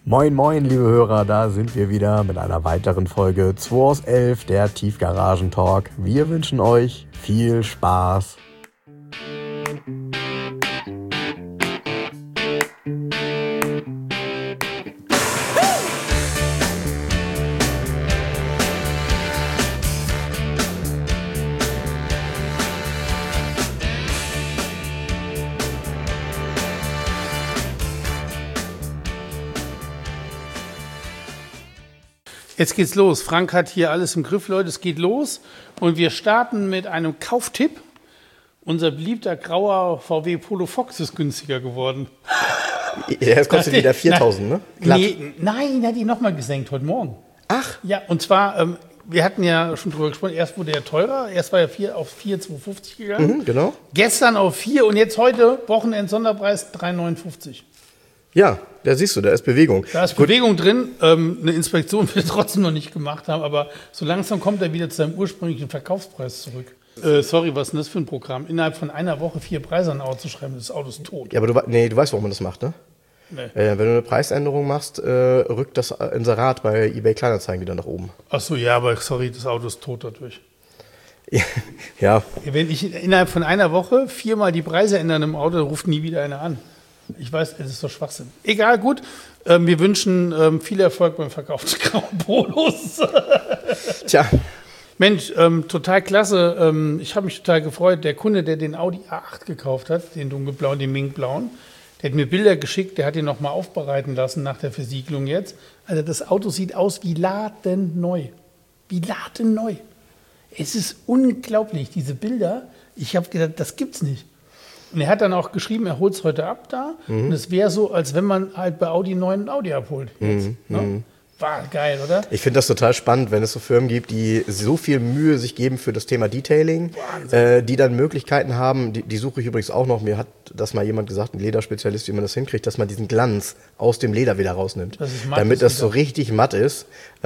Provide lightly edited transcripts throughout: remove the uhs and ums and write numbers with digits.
Moin moin liebe Hörer, da sind wir wieder mit einer weiteren Folge 2 aus 11, der Tiefgaragen-Talk. Wir wünschen euch viel Spaß. Jetzt geht's los. Frank hat hier alles im Griff, Leute. Es geht los und wir starten mit einem Kauftipp. Unser beliebter grauer VW Polo Fox ist günstiger geworden. Jetzt kostet wieder 4.000, ne? Nee, nein, hat ihn nochmal gesenkt heute Morgen. Ach. Ja, und zwar, wir hatten ja schon drüber gesprochen, erst wurde er teurer. Erst war er auf 4,250 gegangen. Genau. Gestern auf 4 und jetzt heute Wochenend-Sonderpreis 3,59. Ja, da siehst du, da ist Bewegung. Da ist Bewegung drin. Eine Inspektion will er trotzdem noch nicht gemacht haben, aber so langsam kommt er wieder zu seinem ursprünglichen Verkaufspreis zurück. Sorry, was ist denn das für ein Programm? Innerhalb von einer Woche 4 Preise an ein Auto zu schreiben, das Auto ist tot. Ja, aber du weißt, warum man das macht, ne? Nee. Wenn du eine Preisänderung machst, rückt das Inserat bei eBay Kleinanzeigen wieder nach oben. Ach so, ja, aber sorry, das Auto ist tot dadurch. Ja. Wenn ich innerhalb von einer Woche 4-mal die Preise ändern im Auto, dann ruft nie wieder einer an. Ich weiß, es ist doch Schwachsinn. Egal, gut. Wir wünschen viel Erfolg beim Verkauf des grauen Polos. Tja. Mensch, total klasse. Ich habe mich total gefreut. Der Kunde, der den Audi A8 gekauft hat, den dunkelblauen, den minkblauen, der hat mir Bilder geschickt, der hat den nochmal aufbereiten lassen nach der Versiegelung jetzt. Also das Auto sieht aus wie ladenneu. Wie ladenneu. Es ist unglaublich, diese Bilder. Ich habe gedacht, das gibt's nicht. Und er hat dann auch geschrieben, er holt es heute ab da. Und es wäre so, als wenn man halt bei Audi einen neuen Audi abholt. Jetzt, ne? War geil, oder? Ich finde das total spannend, wenn es so Firmen gibt, die so viel Mühe sich geben für das Thema Detailing, die dann Möglichkeiten haben, die suche ich übrigens auch noch, mir hat das mal jemand gesagt, ein Lederspezialist, wie man das hinkriegt, dass man diesen Glanz aus dem Leder wieder rausnimmt, damit das so richtig matt ist.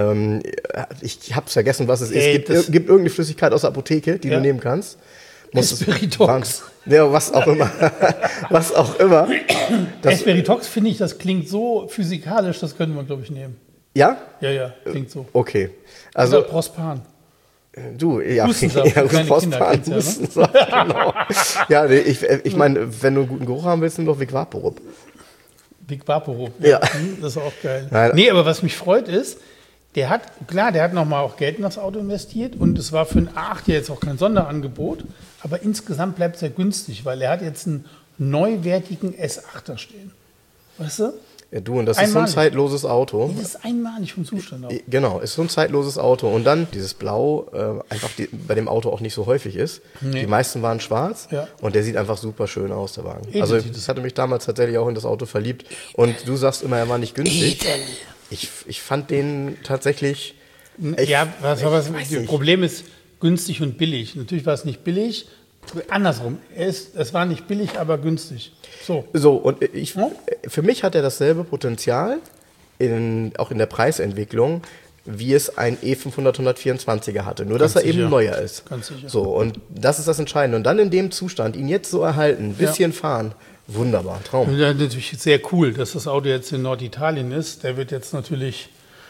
Ich habe vergessen, was es ist. Es gibt irgendeine Flüssigkeit aus der Apotheke, die du nehmen kannst. Esperitox. Ja, was auch immer. Was auch immer. Esperitox finde ich, das klingt so physikalisch, das könnte man, glaube ich, nehmen. Ja? Ja, klingt so. Okay. Also, oder Prospan. Du, ja, Hustensaft, ja, Prospan, Hustensaft, ja, genau. Ja, ich meine, wenn du einen guten Geruch haben willst, nimm doch Vic Vaporub. Vic Vaporub, ja. Das ist auch geil. Nein. Nee, aber was mich freut ist, der hat nochmal auch Geld in das Auto investiert und es war für einen A8 ja jetzt auch kein Sonderangebot, aber insgesamt bleibt es ja günstig, weil er hat jetzt einen neuwertigen S8er stehen. Weißt du? Ja, du, und das ist so ein zeitloses Auto. Das ist einmalig vom Zustand auch. Genau, ist so ein zeitloses Auto. Und dann dieses Blau, einfach bei dem Auto auch nicht so häufig ist. Nee. Die meisten waren schwarz und der sieht einfach super schön aus, der Wagen. Also das hatte mich damals tatsächlich auch in das Auto verliebt. Und du sagst immer, er war nicht günstig. Ich fand den tatsächlich echt, das Problem ist günstig und billig. Natürlich war es nicht billig. Andersrum, es war nicht billig, aber günstig. So und für mich hat er dasselbe Potenzial, auch in der Preisentwicklung, wie es ein E500 124er hatte. Nur, dass er eben neuer ist. Ganz sicher. So, und das ist das Entscheidende. Und dann in dem Zustand, ihn jetzt so erhalten, ein bisschen fahren, wunderbar, Traum. Ja, natürlich sehr cool, dass das Auto jetzt in Norditalien ist. Der wird jetzt natürlich,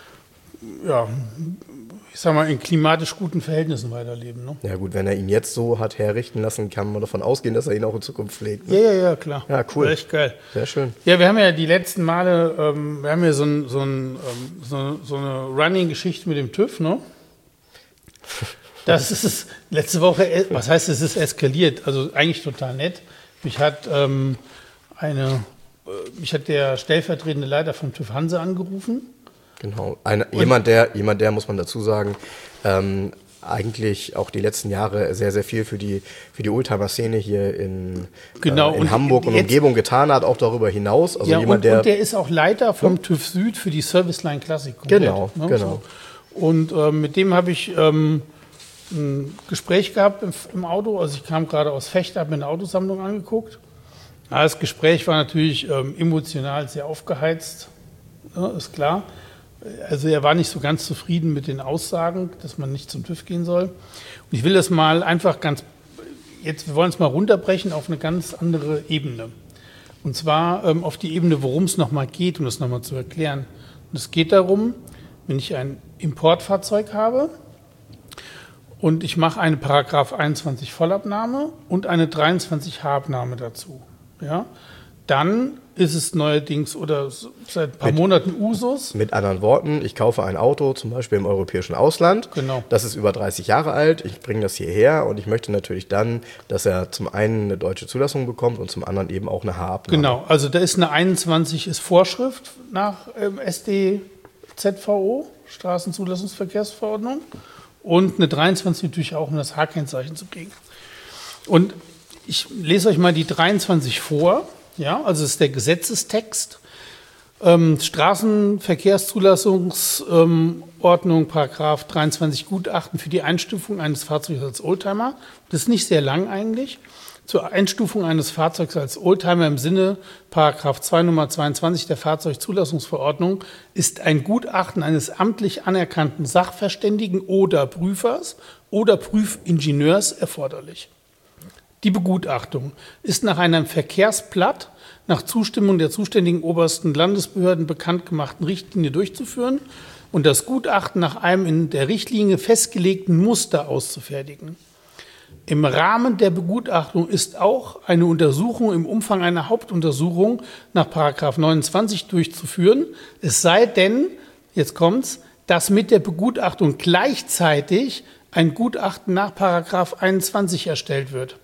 ich sag mal, in klimatisch guten Verhältnissen weiterleben. Ne? Ja gut, wenn er ihn jetzt so hat herrichten lassen, kann man davon ausgehen, dass er ihn auch in Zukunft pflegt. Ne? Ja, klar. Ja, cool. Echt geil. Sehr schön. Ja, wir haben ja die letzten Male, wir haben ja so eine Running-Geschichte mit dem TÜV, ne? Das ist letzte Woche, was heißt, es ist eskaliert, also eigentlich total nett. Mich hat der stellvertretende Leiter vom TÜV Hanse angerufen. Genau, jemand, der, muss man dazu sagen, eigentlich auch die letzten Jahre sehr, sehr viel für die Oldtimer-Szene hier in Hamburg und Umgebung getan hat, auch darüber hinaus. Also und der ist auch Leiter vom TÜV Süd für die Serviceline Classic. Genau. So. Und mit dem habe ich ein Gespräch gehabt im Auto. Also ich kam gerade aus Vechta, habe mir eine Autosammlung angeguckt. Das Gespräch war natürlich emotional sehr aufgeheizt, ist klar. Also er war nicht so ganz zufrieden mit den Aussagen, dass man nicht zum TÜV gehen soll. Und ich will das mal einfach wir wollen es mal runterbrechen auf eine ganz andere Ebene. Und zwar auf die Ebene, worum es nochmal geht, um das nochmal zu erklären. Und es geht darum, wenn ich ein Importfahrzeug habe und ich mache eine Paragraph 21 Vollabnahme und eine 23 H-Abnahme dazu, ja, dann ist es neuerdings oder seit ein paar Monaten Usus. Mit anderen Worten, ich kaufe ein Auto, zum Beispiel im europäischen Ausland. Genau. Das ist über 30 Jahre alt. Ich bringe das hierher und ich möchte natürlich dann, dass er zum einen eine deutsche Zulassung bekommt und zum anderen eben auch eine H-Abnahme. Genau, also da ist eine 21 ist Vorschrift nach StZVO, Straßenzulassungsverkehrsverordnung, und eine 23 natürlich auch, um das H-Kennzeichen zu kriegen. Und ich lese euch mal die 23 vor. Ja, also es ist der Gesetzestext, Straßenverkehrszulassungsordnung, Paragraph 23 Gutachten für die Einstufung eines Fahrzeugs als Oldtimer. Das ist nicht sehr lang eigentlich. Zur Einstufung eines Fahrzeugs als Oldtimer im Sinne Paragraph 2 Nummer 22 der Fahrzeugzulassungsverordnung ist ein Gutachten eines amtlich anerkannten Sachverständigen oder Prüfers oder Prüfingenieurs erforderlich. Die Begutachtung ist nach einem Verkehrsblatt nach Zustimmung der zuständigen obersten Landesbehörden bekannt gemachten Richtlinie durchzuführen und das Gutachten nach einem in der Richtlinie festgelegten Muster auszufertigen. Im Rahmen der Begutachtung ist auch eine Untersuchung im Umfang einer Hauptuntersuchung nach § 29 durchzuführen, es sei denn, jetzt kommt's, dass mit der Begutachtung gleichzeitig ein Gutachten nach § 21 erstellt wird.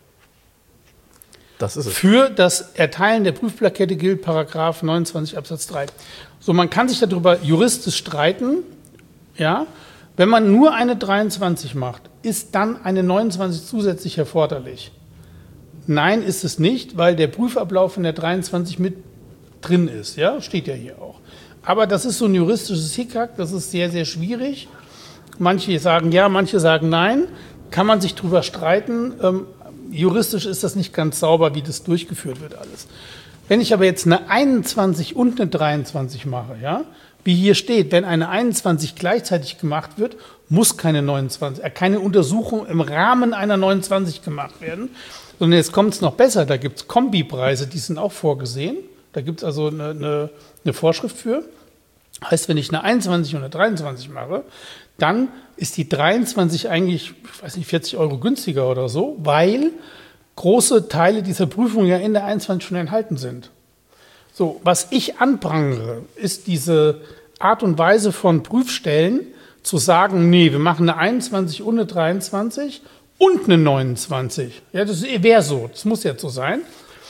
Das ist es. Für das Erteilen der Prüfplakette gilt § 29 Absatz 3. So, man kann sich darüber juristisch streiten, ja. Wenn man nur eine 23 macht, ist dann eine 29 zusätzlich erforderlich? Nein, ist es nicht, weil der Prüfablauf in der 23 mit drin ist, ja, steht ja hier auch. Aber das ist so ein juristisches Hickhack, das ist sehr, sehr schwierig. Manche sagen ja, manche sagen nein. Kann man sich drüber streiten. Juristisch ist das nicht ganz sauber, wie das durchgeführt wird alles. Wenn ich aber jetzt eine 21 und eine 23 mache, ja, wie hier steht, wenn eine 21 gleichzeitig gemacht wird, muss keine Untersuchung im Rahmen einer 29 gemacht werden. Sondern jetzt kommt es noch besser, da gibt es Kombipreise, die sind auch vorgesehen. Da gibt es also eine Vorschrift für. Heißt, wenn ich eine 21 und eine 23 mache, dann ist die 23 eigentlich, ich weiß nicht, 40 € günstiger oder so, weil große Teile dieser Prüfung ja in der 21 schon enthalten sind. So, was ich anprangere, ist diese Art und Weise von Prüfstellen zu sagen, nee, wir machen eine 21 und eine 23 und eine 29. Ja, das wäre so, das muss jetzt so sein.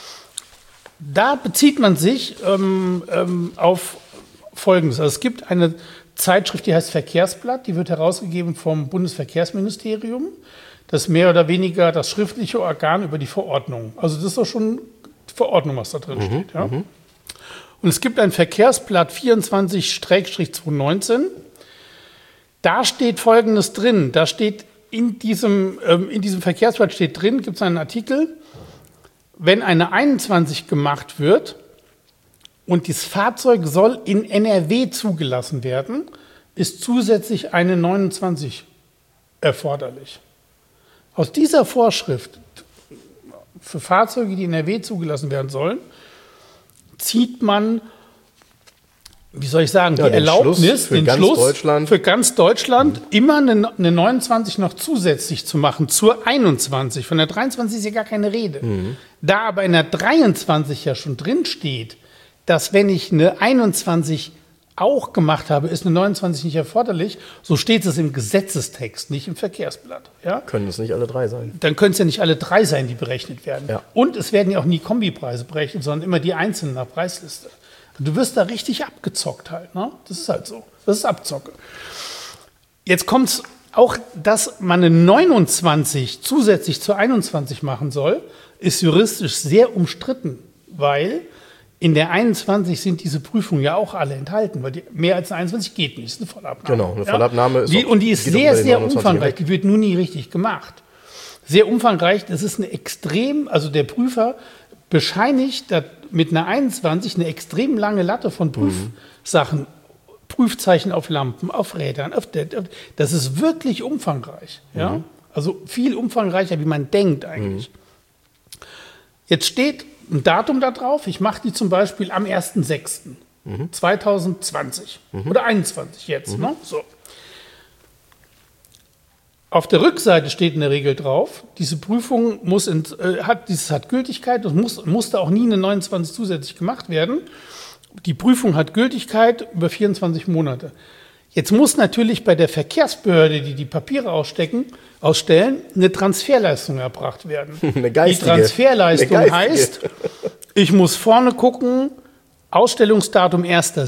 Da bezieht man sich auf Folgendes. Also es gibt eine Zeitschrift, die heißt Verkehrsblatt, die wird herausgegeben vom Bundesverkehrsministerium. Das ist mehr oder weniger das schriftliche Organ über die Verordnung. Also das ist doch schon die Verordnung, was da drin steht. Ja? Und es gibt ein Verkehrsblatt 24/2019. Da steht Folgendes drin. Da steht in diesem Verkehrsblatt steht drin, gibt es einen Artikel, wenn eine 21 gemacht wird, und das Fahrzeug soll in NRW zugelassen werden, ist zusätzlich eine 29 erforderlich. Aus dieser Vorschrift für Fahrzeuge, die in NRW zugelassen werden sollen, zieht man, wie soll ich sagen, die Erlaubnis, den Schluss für ganz Deutschland, immer eine 29 noch zusätzlich zu machen zur 21. Von der 23 ist ja gar keine Rede. Da aber in der 23 ja schon drin steht, dass wenn ich eine 21 auch gemacht habe, ist eine 29 nicht erforderlich, so steht es im Gesetzestext, nicht im Verkehrsblatt. Ja? Können es nicht alle drei sein? Dann können es ja nicht alle drei sein, die berechnet werden. Ja. Und es werden ja auch nie Kombipreise berechnet, sondern immer die einzelnen nach Preisliste. Du wirst da richtig abgezockt halt. Ne? Das ist halt so. Das ist Abzocke. Jetzt kommt es auch, dass man eine 29 zusätzlich zur 21 machen soll, ist juristisch sehr umstritten, weil in der 21 sind diese Prüfungen ja auch alle enthalten, weil mehr als eine 21 geht nicht, das ist eine Vollabnahme. Genau, eine Vollabnahme ist und die ist sehr, sehr umfangreich, die wird nur nie richtig gemacht. Sehr umfangreich, das ist eine extrem, also der Prüfer bescheinigt mit einer 21 eine extrem lange Latte von Prüfsachen, Prüfzeichen auf Lampen, auf Rädern, das ist wirklich umfangreich. Ja? Also viel umfangreicher, wie man denkt eigentlich. Jetzt steht ein Datum da drauf. Ich mache die zum Beispiel am 1.6.2020 oder 21 jetzt. Ne? So. Auf der Rückseite steht in der Regel drauf, diese Prüfung hat Gültigkeit und musste auch nie eine 29 zusätzlich gemacht werden. Die Prüfung hat Gültigkeit über 24 Monate. Jetzt muss natürlich bei der Verkehrsbehörde, die Papiere ausstellen, eine Transferleistung erbracht werden. Eine geistige. Die Transferleistung heißt, ich muss vorne gucken, Ausstellungsdatum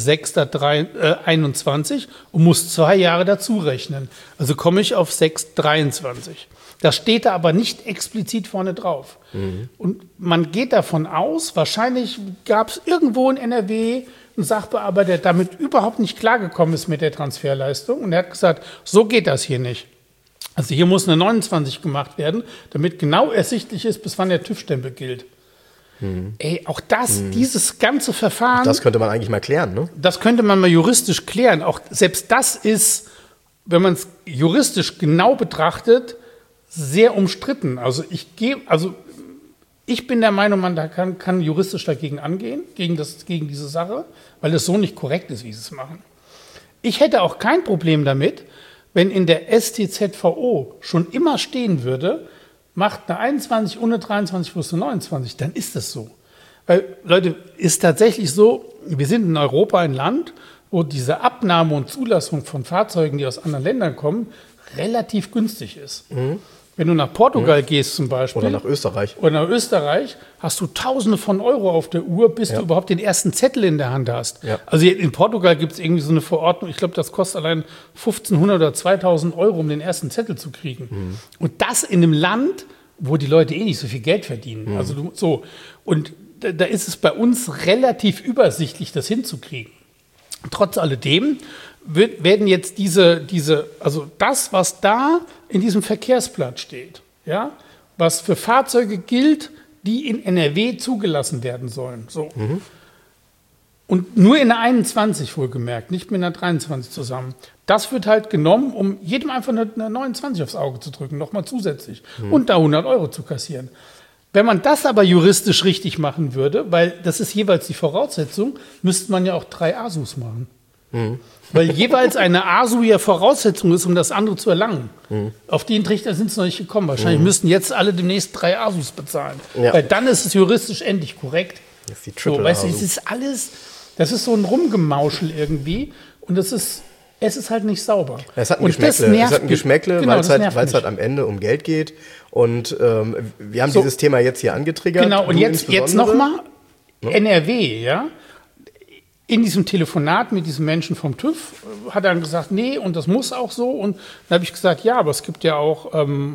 1.6.21 und muss 2 Jahre dazu rechnen. Also komme ich auf 6.23. Das steht da aber nicht explizit vorne drauf. Und man geht davon aus, wahrscheinlich gab es irgendwo in NRW einen Sachbearbeiter, der damit überhaupt nicht klargekommen ist mit der Transferleistung. Und er hat gesagt, so geht das hier nicht. Also hier muss eine 29 gemacht werden, damit genau ersichtlich ist, bis wann der TÜV-Stempel gilt. Ey, auch dieses ganze Verfahren. Das könnte man eigentlich mal klären, ne? Das könnte man mal juristisch klären. Auch selbst das ist, wenn man es juristisch genau betrachtet, sehr umstritten. Also ich bin der Meinung, man kann juristisch dagegen angehen, gegen diese Sache, weil es so nicht korrekt ist, wie sie es machen. Ich hätte auch kein Problem damit, wenn in der StZVO schon immer stehen würde, macht eine 21 und eine 23 plus eine 29, dann ist das so. Weil, Leute, ist tatsächlich so, wir sind in Europa ein Land, wo diese Abnahme und Zulassung von Fahrzeugen, die aus anderen Ländern kommen, relativ günstig ist. Wenn du nach Portugal gehst zum Beispiel. Oder nach Österreich. Hast du Tausende von Euro auf der Uhr, bis du überhaupt den ersten Zettel in der Hand hast. Ja. Also in Portugal gibt es irgendwie so eine Verordnung, ich glaube, das kostet allein 1.500 oder 2.000 Euro, um den ersten Zettel zu kriegen. Und das in einem Land, wo die Leute nicht so viel Geld verdienen. Also so. Und da ist es bei uns relativ übersichtlich, das hinzukriegen. Trotz alledem werden jetzt also das, was da in diesem Verkehrsblatt steht, ja, was für Fahrzeuge gilt, die in NRW zugelassen werden sollen. So. Und nur in der 21 wohlgemerkt, nicht mit einer 23 zusammen. Das wird halt genommen, um jedem einfach eine 29 aufs Auge zu drücken, nochmal zusätzlich. Und da 100 Euro zu kassieren. Wenn man das aber juristisch richtig machen würde, weil das ist jeweils die Voraussetzung, müsste man ja auch 3 ASUs machen. Weil jeweils eine ASU ja Voraussetzung ist, um das andere zu erlangen. Auf den Trichter sind sie noch nicht gekommen. Wahrscheinlich müssten jetzt alle demnächst 3 ASUs bezahlen. Ja. Weil dann ist es juristisch endlich korrekt. Das ist die Triple so, weißt du, ASU. es ist alles, das ist so ein Rumgemauschel irgendwie. Und es ist halt nicht sauber. Es hat ein Geschmäckle, weil es halt am Ende um Geld geht. Und wir haben dieses Thema jetzt hier angetriggert. Genau, und jetzt nochmal NRW, ja. In diesem Telefonat mit diesem Menschen vom TÜV hat er dann gesagt, nee, und das muss auch so. Und dann habe ich gesagt, ja, aber es gibt ja auch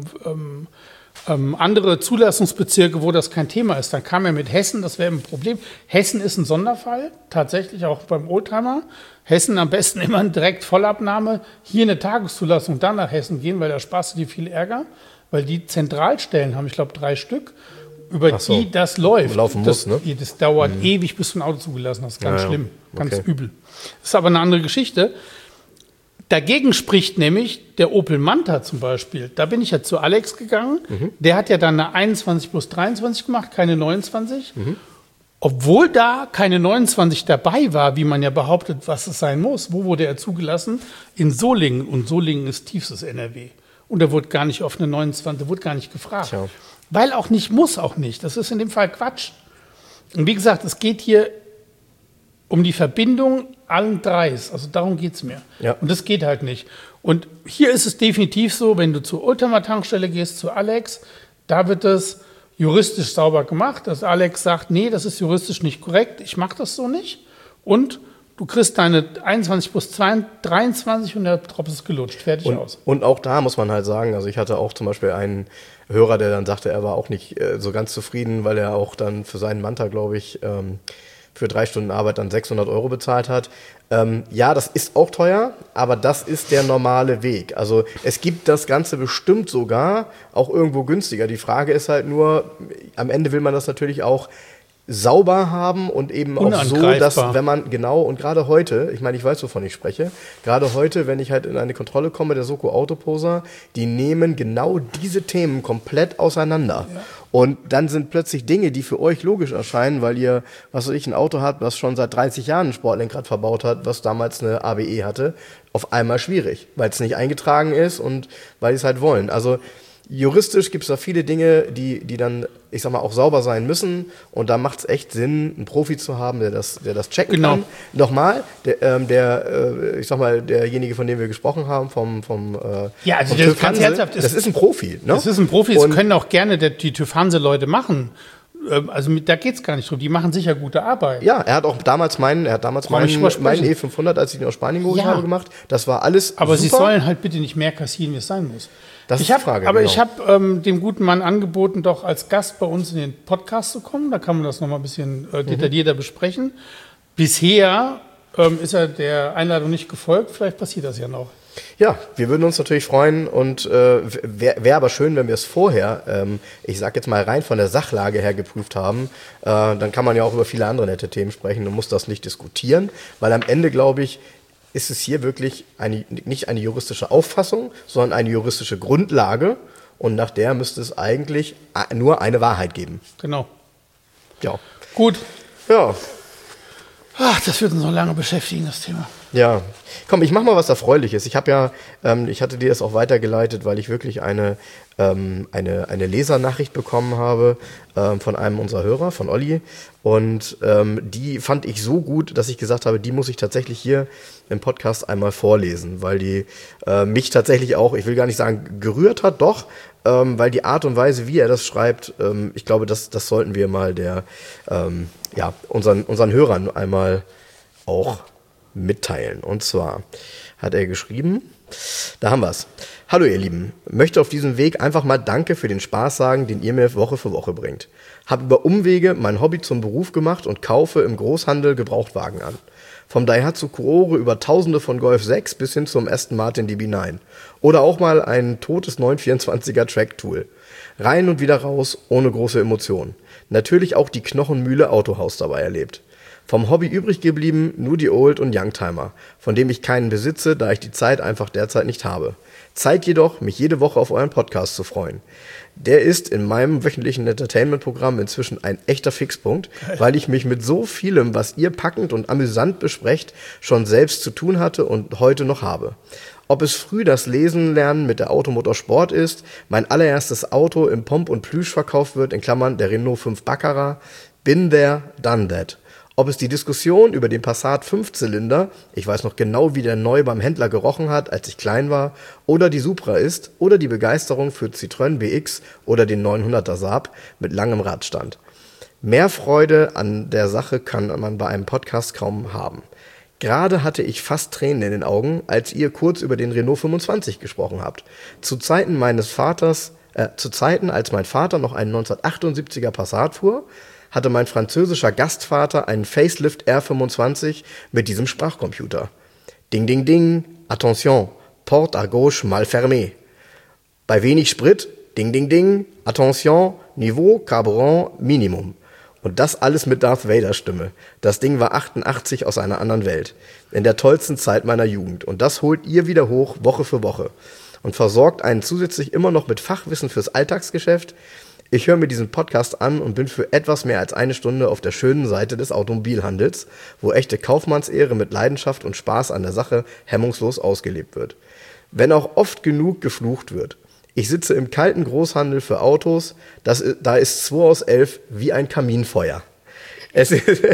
andere Zulassungsbezirke, wo das kein Thema ist. Dann kam er mit Hessen, das wäre ein Problem. Hessen ist ein Sonderfall, tatsächlich auch beim Oldtimer. Hessen am besten immer direkt Vollabnahme, hier eine Tageszulassung, dann nach Hessen gehen, weil da sparst du dir viel Ärger. Weil die Zentralstellen haben, ich glaube, 3 Stück, über die das läuft. Laufen muss, ne? Das dauert ewig, bis du ein Auto zugelassen hast. Ganz schlimm, ganz übel. Das ist aber eine andere Geschichte. Dagegen spricht nämlich der Opel Manta zum Beispiel. Da bin ich ja zu Alex gegangen. Der hat ja dann eine 21 plus 23 gemacht, keine 29. Obwohl da keine 29 dabei war, wie man ja behauptet, was es sein muss. Wo wurde er zugelassen? In Solingen. Und Solingen ist tiefstes NRW. Und da wurde gar nicht auf eine 29, da wurde gar nicht gefragt. Tja. Weil auch nicht, muss auch nicht. Das ist in dem Fall Quatsch. Und wie gesagt, es geht hier um die Verbindung allen 3. Also darum geht es mir. Ja. Und das geht halt nicht. Und hier ist es definitiv so, wenn du zur Oldtimer-Tankstelle gehst, zu Alex, da wird das juristisch sauber gemacht, dass Alex sagt, nee, das ist juristisch nicht korrekt, ich mache das so nicht. Und du kriegst deine 21 plus 23 und der Tropf ist gelutscht, fertig aus. Und auch da muss man halt sagen, also ich hatte auch zum Beispiel einen Hörer, der dann sagte, er war auch nicht so ganz zufrieden, weil er auch dann für seinen Manta, glaube ich, für 3 Stunden Arbeit dann 600 Euro bezahlt hat. Ja, das ist auch teuer, aber das ist der normale Weg. Also es gibt das Ganze bestimmt sogar auch irgendwo günstiger. Die Frage ist halt nur, am Ende will man das natürlich auch sauber haben und eben auch so, dass Unangreifbar. wenn man, genau, und gerade heute, ich meine, ich weiß, wovon ich spreche, gerade heute, wenn ich halt in eine Kontrolle komme, der Soko Autoposer, die nehmen genau diese Themen komplett auseinander. Ja. Und dann sind plötzlich Dinge, die für euch logisch erscheinen, weil ihr, was weiß ich, ein Auto habt, was schon seit 30 Jahren ein Sportlenkrad verbaut hat, was damals eine ABE hatte, auf einmal schwierig, weil es nicht eingetragen ist und weil die es halt wollen. Also juristisch gibt es da viele Dinge, die dann, ich sag mal, auch sauber sein müssen. Und da macht es echt Sinn, einen Profi zu haben, der das checken kann. Nochmal, ich sag mal, derjenige, von dem wir gesprochen haben, vom ja, also vom das ganz herzhaft das ist ein Profi. Ne? Das ist ein Profi, das können auch gerne die TÜV Hanse-Leute machen. Also da geht es gar nicht drum, die machen sicher gute Arbeit. Ja, er hat auch damals meinen E500, als ich ihn aus Spanien geholt habe, gemacht. Das war alles aber super. Sie sollen halt bitte nicht mehr kassieren, wie es sein muss. Das ist die Frage. Aber ich habe dem guten Mann angeboten, doch als Gast bei uns in den Podcast zu kommen. Da kann man das nochmal ein bisschen detaillierter besprechen. Bisher ist er der Einladung nicht gefolgt. Vielleicht passiert das ja noch. Ja, wir würden uns natürlich freuen und wäre aber schön, wenn wir es vorher, ich sag jetzt mal rein von der Sachlage her geprüft haben. Dann kann man ja auch über viele andere nette Themen sprechen und muss das nicht diskutieren, weil am Ende, glaube ich, ist es hier wirklich nicht eine juristische Auffassung, sondern eine juristische Grundlage und nach der müsste es eigentlich nur eine Wahrheit geben. Genau. Ja. Gut. Ja. Ach, das wird uns noch lange beschäftigen, das Thema. Ja, komm, ich mach mal was Erfreuliches. Ich hatte dir das auch weitergeleitet, weil ich wirklich eine Lesernachricht bekommen habe von einem unserer Hörer, von Olli. Und die fand ich so gut, dass ich gesagt habe, die muss ich tatsächlich hier im Podcast einmal vorlesen, weil die mich tatsächlich auch, ich will gar nicht sagen gerührt hat, doch, weil die Art und Weise, wie er das schreibt, ich glaube, das sollten wir mal unseren Hörern einmal auch mitteilen. Und zwar hat er geschrieben, da haben wir es. Hallo ihr Lieben, möchte auf diesem Weg einfach mal Danke für den Spaß sagen, den ihr mir Woche für Woche bringt. Habe über Umwege mein Hobby zum Beruf gemacht und kaufe im Großhandel Gebrauchtwagen an. Vom Daihatsu Kurore über Tausende von Golf 6 bis hin zum Aston Martin DB9. Oder auch mal ein totes 924er Track-Tool. Rein und wieder raus, ohne große Emotionen. Natürlich auch die Knochenmühle Autohaus dabei erlebt. Vom Hobby übrig geblieben nur die Old- und Youngtimer, von dem ich keinen besitze, da ich die Zeit einfach derzeit nicht habe. Zeit jedoch, mich jede Woche auf euren Podcast zu freuen. Der ist in meinem wöchentlichen Entertainment-Programm inzwischen ein echter Fixpunkt, weil ich mich mit so vielem, was ihr packend und amüsant besprecht, schon selbst zu tun hatte und heute noch habe. Ob es früh das Lesen lernen mit der Automotor Sport ist, mein allererstes Auto im Pomp und Plüsch verkauft wird, in Klammern der Renault 5 Baccarat, been there, done that. Ob es die Diskussion über den Passat 5-Zylinder, ich weiß noch genau, wie der neu beim Händler gerochen hat, als ich klein war, oder die Supra ist, oder die Begeisterung für Citroën BX oder den 900er Saab mit langem Radstand. Mehr Freude an der Sache kann man bei einem Podcast kaum haben. Gerade hatte ich fast Tränen in den Augen, als ihr kurz über den Renault 25 gesprochen habt. Zu Zeiten, als mein Vater noch einen 1978er Passat fuhr, hatte mein französischer Gastvater einen Facelift R25 mit diesem Sprachcomputer. Ding, ding, ding, attention, porte à gauche mal fermée. Bei wenig Sprit, ding, ding, ding, attention, Niveau, Carburant, Minimum. Und das alles mit Darth Vader Stimme. Das Ding war 88 aus einer anderen Welt. In der tollsten Zeit meiner Jugend. Und das holt ihr wieder hoch, Woche für Woche. Und versorgt einen zusätzlich immer noch mit Fachwissen fürs Alltagsgeschäft. Ich höre mir diesen Podcast an und bin für etwas mehr als eine Stunde auf der schönen Seite des Automobilhandels, wo echte Kaufmannsehre mit Leidenschaft und Spaß an der Sache hemmungslos ausgelebt wird. Wenn auch oft genug geflucht wird. Ich sitze im kalten Großhandel für Autos, da ist 2 aus 11 wie ein Kaminfeuer. Es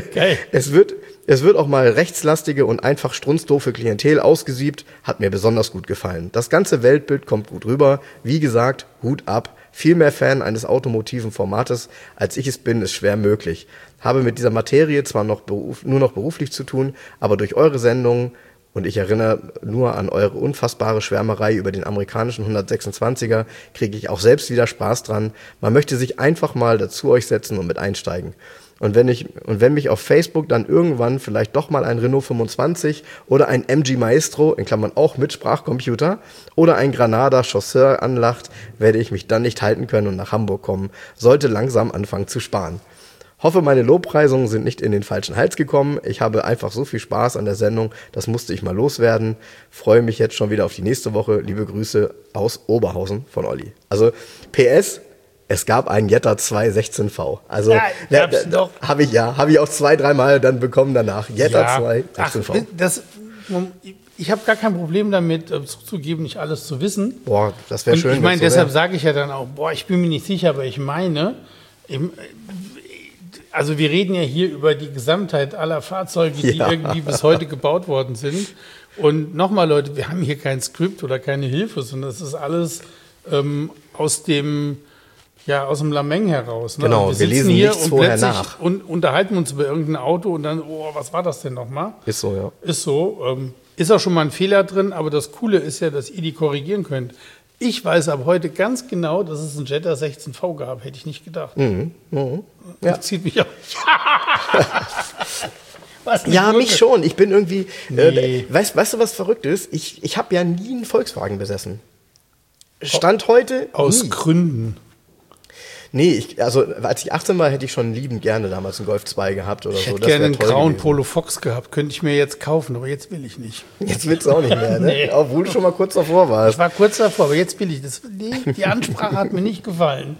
wird auch mal rechtslastige und einfach strunzdoofe Klientel ausgesiebt, hat mir besonders gut gefallen. Das ganze Weltbild kommt gut rüber, wie gesagt, Hut ab. Viel mehr Fan eines automotiven Formates, als ich es bin, ist schwer möglich. Habe mit dieser Materie zwar nur noch beruflich zu tun, aber durch eure Sendungen, und ich erinnere nur an eure unfassbare Schwärmerei über den amerikanischen 126er, kriege ich auch selbst wieder Spaß dran. Man möchte sich einfach mal dazu euch setzen und mit einsteigen. Und wenn mich auf Facebook dann irgendwann vielleicht doch mal ein Renault 25 oder ein MG Maestro, in Klammern auch mit Sprachcomputer, oder ein Granada Chausseur anlacht, werde ich mich dann nicht halten können und nach Hamburg kommen, sollte langsam anfangen zu sparen. Hoffe, meine Lobpreisungen sind nicht in den falschen Hals gekommen. Ich habe einfach so viel Spaß an der Sendung, das musste ich mal loswerden. Freue mich jetzt schon wieder auf die nächste Woche. Liebe Grüße aus Oberhausen von Olli. Also PS, es gab einen Jetta 216V. Also Ja, habe ich auch 2-3 Mal dann bekommen danach. Jetta 216V. Ich habe gar kein Problem damit, zuzugeben, nicht alles zu wissen. Boah, das wäre schön. Ich meine, deshalb sage ich ja dann auch, ich bin mir nicht sicher, aber ich meine, also wir reden ja hier über die Gesamtheit aller Fahrzeuge, die irgendwie bis heute gebaut worden sind. Und nochmal, Leute, wir haben hier kein Skript oder keine Hilfe, sondern es ist alles aus dem Lameng heraus. Ne? Genau, wir lesen hier nichts und vorher nach. Und unterhalten uns über irgendein Auto und dann, was war das denn nochmal? Ist so, ja. Ist so. Ist auch schon mal ein Fehler drin, aber das Coole ist ja, dass ihr die korrigieren könnt. Ich weiß ab heute ganz genau, dass es einen Jetta 16V gab. Hätte ich nicht gedacht. Ja. Das zieht mich auch. Ja, mich schon. Ich bin irgendwie. Nee. Weißt du, was verrückt ist? Ich habe ja nie einen Volkswagen besessen. Stand heute. Aus nie. Gründen. Nee, also als ich 18 war, hätte ich schon liebend gerne damals einen Golf 2 gehabt oder Ich so. hätte Das gerne wär einen toll grauen gewesen. Polo Fox gehabt. Könnte ich mir jetzt kaufen, aber jetzt will ich nicht. Jetzt willst du auch nicht mehr, ne? Nee. Obwohl du schon mal kurz davor warst. Ich war kurz davor, aber jetzt will ich das. Nee, die Ansprache hat mir nicht gefallen.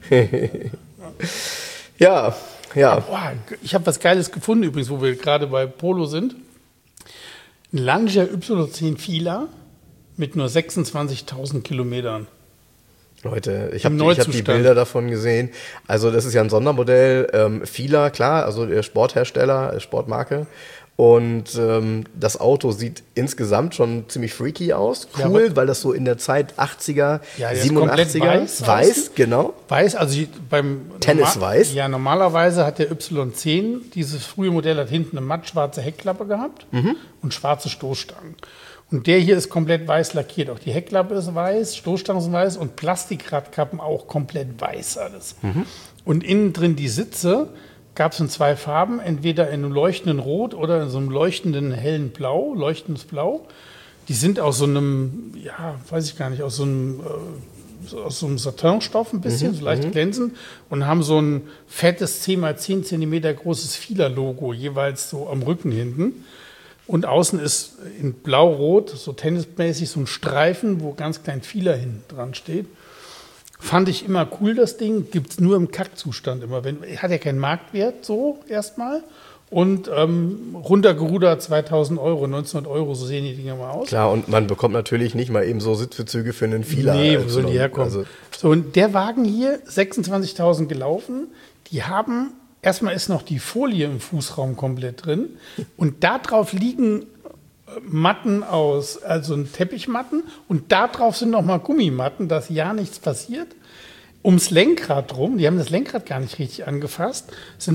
Ja. Boah, ich habe was Geiles gefunden übrigens, wo wir gerade bei Polo sind. Ein Lancia Y10 Fila mit nur 26.000 Kilometern. Leute, ich habe die Neuzustand. Bilder davon gesehen. Also das ist ja ein Sondermodell. Fila, klar, also der Sporthersteller, Sportmarke. Und das Auto sieht insgesamt schon ziemlich freaky aus. Cool, weil das so in der Zeit 80er, Ja, der ist komplett 87er, weiß genau. Weiß, also beim Tennis weiß. Ja, normalerweise hat der Y10, dieses frühe Modell, hat hinten eine mattschwarze Heckklappe gehabt und schwarze Stoßstangen. Und der hier ist komplett weiß lackiert. Auch die Heckklappe ist weiß, Stoßstangen sind weiß und Plastikradkappen auch komplett weiß alles. Und innen drin die Sitze gab es in 2 Farben, entweder in einem leuchtenden Rot oder in so einem leuchtenden hellen Blau, leuchtendes Blau. Die sind aus so einem, weiß ich gar nicht, aus so einem Satinstoff ein bisschen, so leicht glänzend und haben so ein fettes 10x10 cm großes Fila-Logo jeweils so am Rücken hinten. Und außen ist in blau-rot, so tennismäßig, so ein Streifen, wo ganz klein Fila hinten dran steht. Fand ich immer cool, das Ding. Gibt es nur im Kackzustand immer. Hat ja keinen Marktwert so erstmal. Und runtergerudert 2.000 Euro, 1.900 Euro, so sehen die Dinger mal aus. Klar, und man bekommt natürlich nicht mal eben so Sitzbezüge für einen Fila. Nee, wo sollen die herkommen? Also, so, und der Wagen hier, 26.000 gelaufen, die haben... Erstmal ist noch die Folie im Fußraum komplett drin und da drauf liegen Matten also Teppichmatten und da drauf sind nochmal Gummimatten, dass ja nichts passiert. Ums Lenkrad rum, die haben das Lenkrad gar nicht richtig angefasst,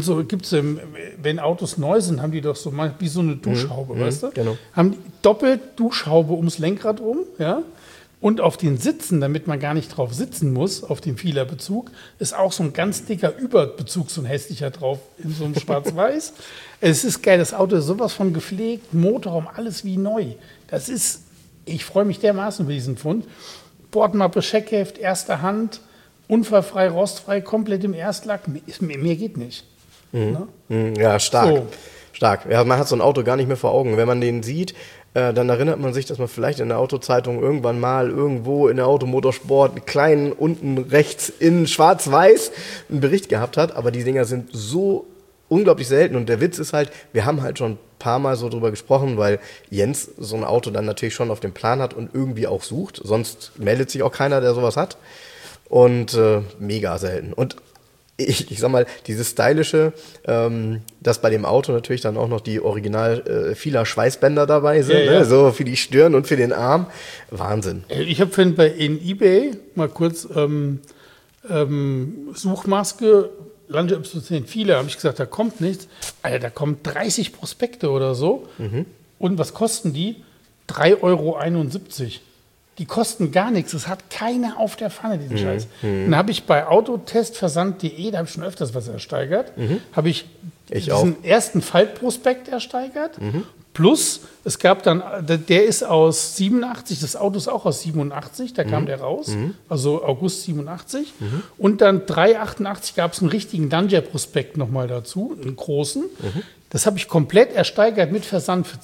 wenn Autos neu sind, haben die doch so mal wie so eine Duschhaube, weißt du? Genau. Haben doppelt Duschhaube ums Lenkrad rum, ja? Und auf den Sitzen, damit man gar nicht drauf sitzen muss, auf dem Fila-Bezug, ist auch so ein ganz dicker Überbezug, so ein hässlicher drauf, in so einem Schwarz-Weiß. Es ist geil, das Auto ist sowas von gepflegt, Motorraum, alles wie neu. Ich freue mich dermaßen über diesen Fund. Bordmappe, Scheckheft, erster Hand, unfallfrei, rostfrei, komplett im Erstlack. Mehr geht nicht. Ne? Ja, stark. So. Stark. Ja, man hat so ein Auto gar nicht mehr vor Augen. Wenn man den sieht, dann erinnert man sich, dass man vielleicht in der Autozeitung irgendwann mal irgendwo in der Automotorsport einen kleinen unten rechts in schwarz-weiß einen Bericht gehabt hat. Aber die Dinger sind so unglaublich selten. Und der Witz ist halt, wir haben halt schon ein paar Mal so drüber gesprochen, weil Jens so ein Auto dann natürlich schon auf dem Plan hat und irgendwie auch sucht. Sonst meldet sich auch keiner, der sowas hat. Und mega selten. Und ich sag mal, dieses Stylische, dass bei dem Auto natürlich dann auch noch die original Fila Schweißbänder dabei sind, Ja. Ne? So für die Stirn und für den Arm. Wahnsinn. Ich habe vorhin in eBay mal kurz Suchmaske, Lancia Y10 Fila, habe ich gesagt, da kommt nichts. Alter, da kommen 30 Prospekte oder so. Und was kosten die? 3,71 Euro. Die kosten gar nichts. Das hat keiner auf der Pfanne, diesen Scheiß. Dann habe ich bei autotestversand.de, da habe ich schon öfters was ersteigert, habe ich diesen ersten Faltprospekt ersteigert, Plus, es gab dann, der ist aus 87, das Auto ist auch aus 87, da kam der raus, also August 87. Und dann 388 gab es einen richtigen Lancia-Prospekt nochmal dazu, einen großen. Das habe ich komplett ersteigert mit Versand für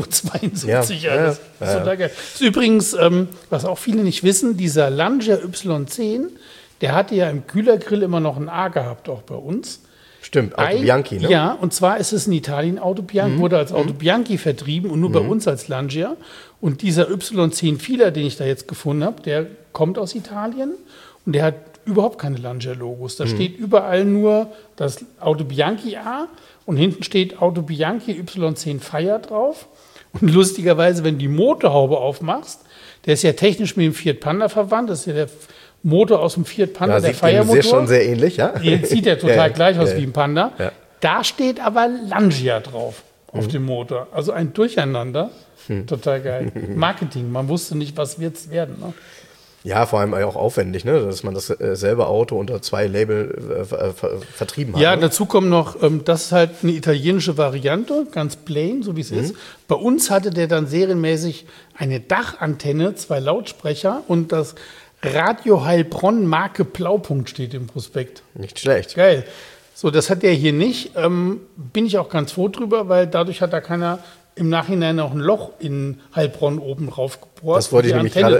10,72 €. Das ist total geil. Das ist übrigens, was auch viele nicht wissen, dieser Lancia Y10, der hatte ja im Kühlergrill immer noch ein A gehabt, auch bei uns. Stimmt, Auto Bianchi, ne? Ja, und zwar ist es in Italien Auto Bianchi, wurde als Auto Bianchi vertrieben und nur bei uns als Lancia. Und dieser Y10 Fieler, den ich da jetzt gefunden habe, der kommt aus Italien und der hat überhaupt keine Lancia-Logos. Da steht überall nur das Auto Bianchi A und hinten steht Auto Bianchi Y10 Fire drauf. Und lustigerweise, wenn du die Motorhaube aufmachst, der ist ja technisch mit dem Fiat Panda verwandt, das ist ja der Motor aus dem Fiat Panda, der Fire-Motor. Sieht schon sehr ähnlich, ja? Jetzt sieht er total gleich aus wie ein Panda. Ja. Da steht aber Lancia drauf auf dem Motor. Also ein Durcheinander. Total geil. Marketing, man wusste nicht, was wird es werden. Ne? Ja, vor allem auch aufwendig, ne? Dass man das selbe Auto unter 2 Label vertrieben hat. Ja, ne? dazu kommt noch, das ist halt eine italienische Variante, ganz plain, so wie es ist. Bei uns hatte der dann serienmäßig eine Dachantenne, 2 Lautsprecher und das Radio Heilbronn Marke Blaupunkt steht im Prospekt. Nicht schlecht. Geil. So, das hat der hier nicht. Bin ich auch ganz froh drüber, weil dadurch hat da keiner im Nachhinein auch ein Loch in Heilbronn oben drauf gebohrt. Das wollte ich nämlich gerade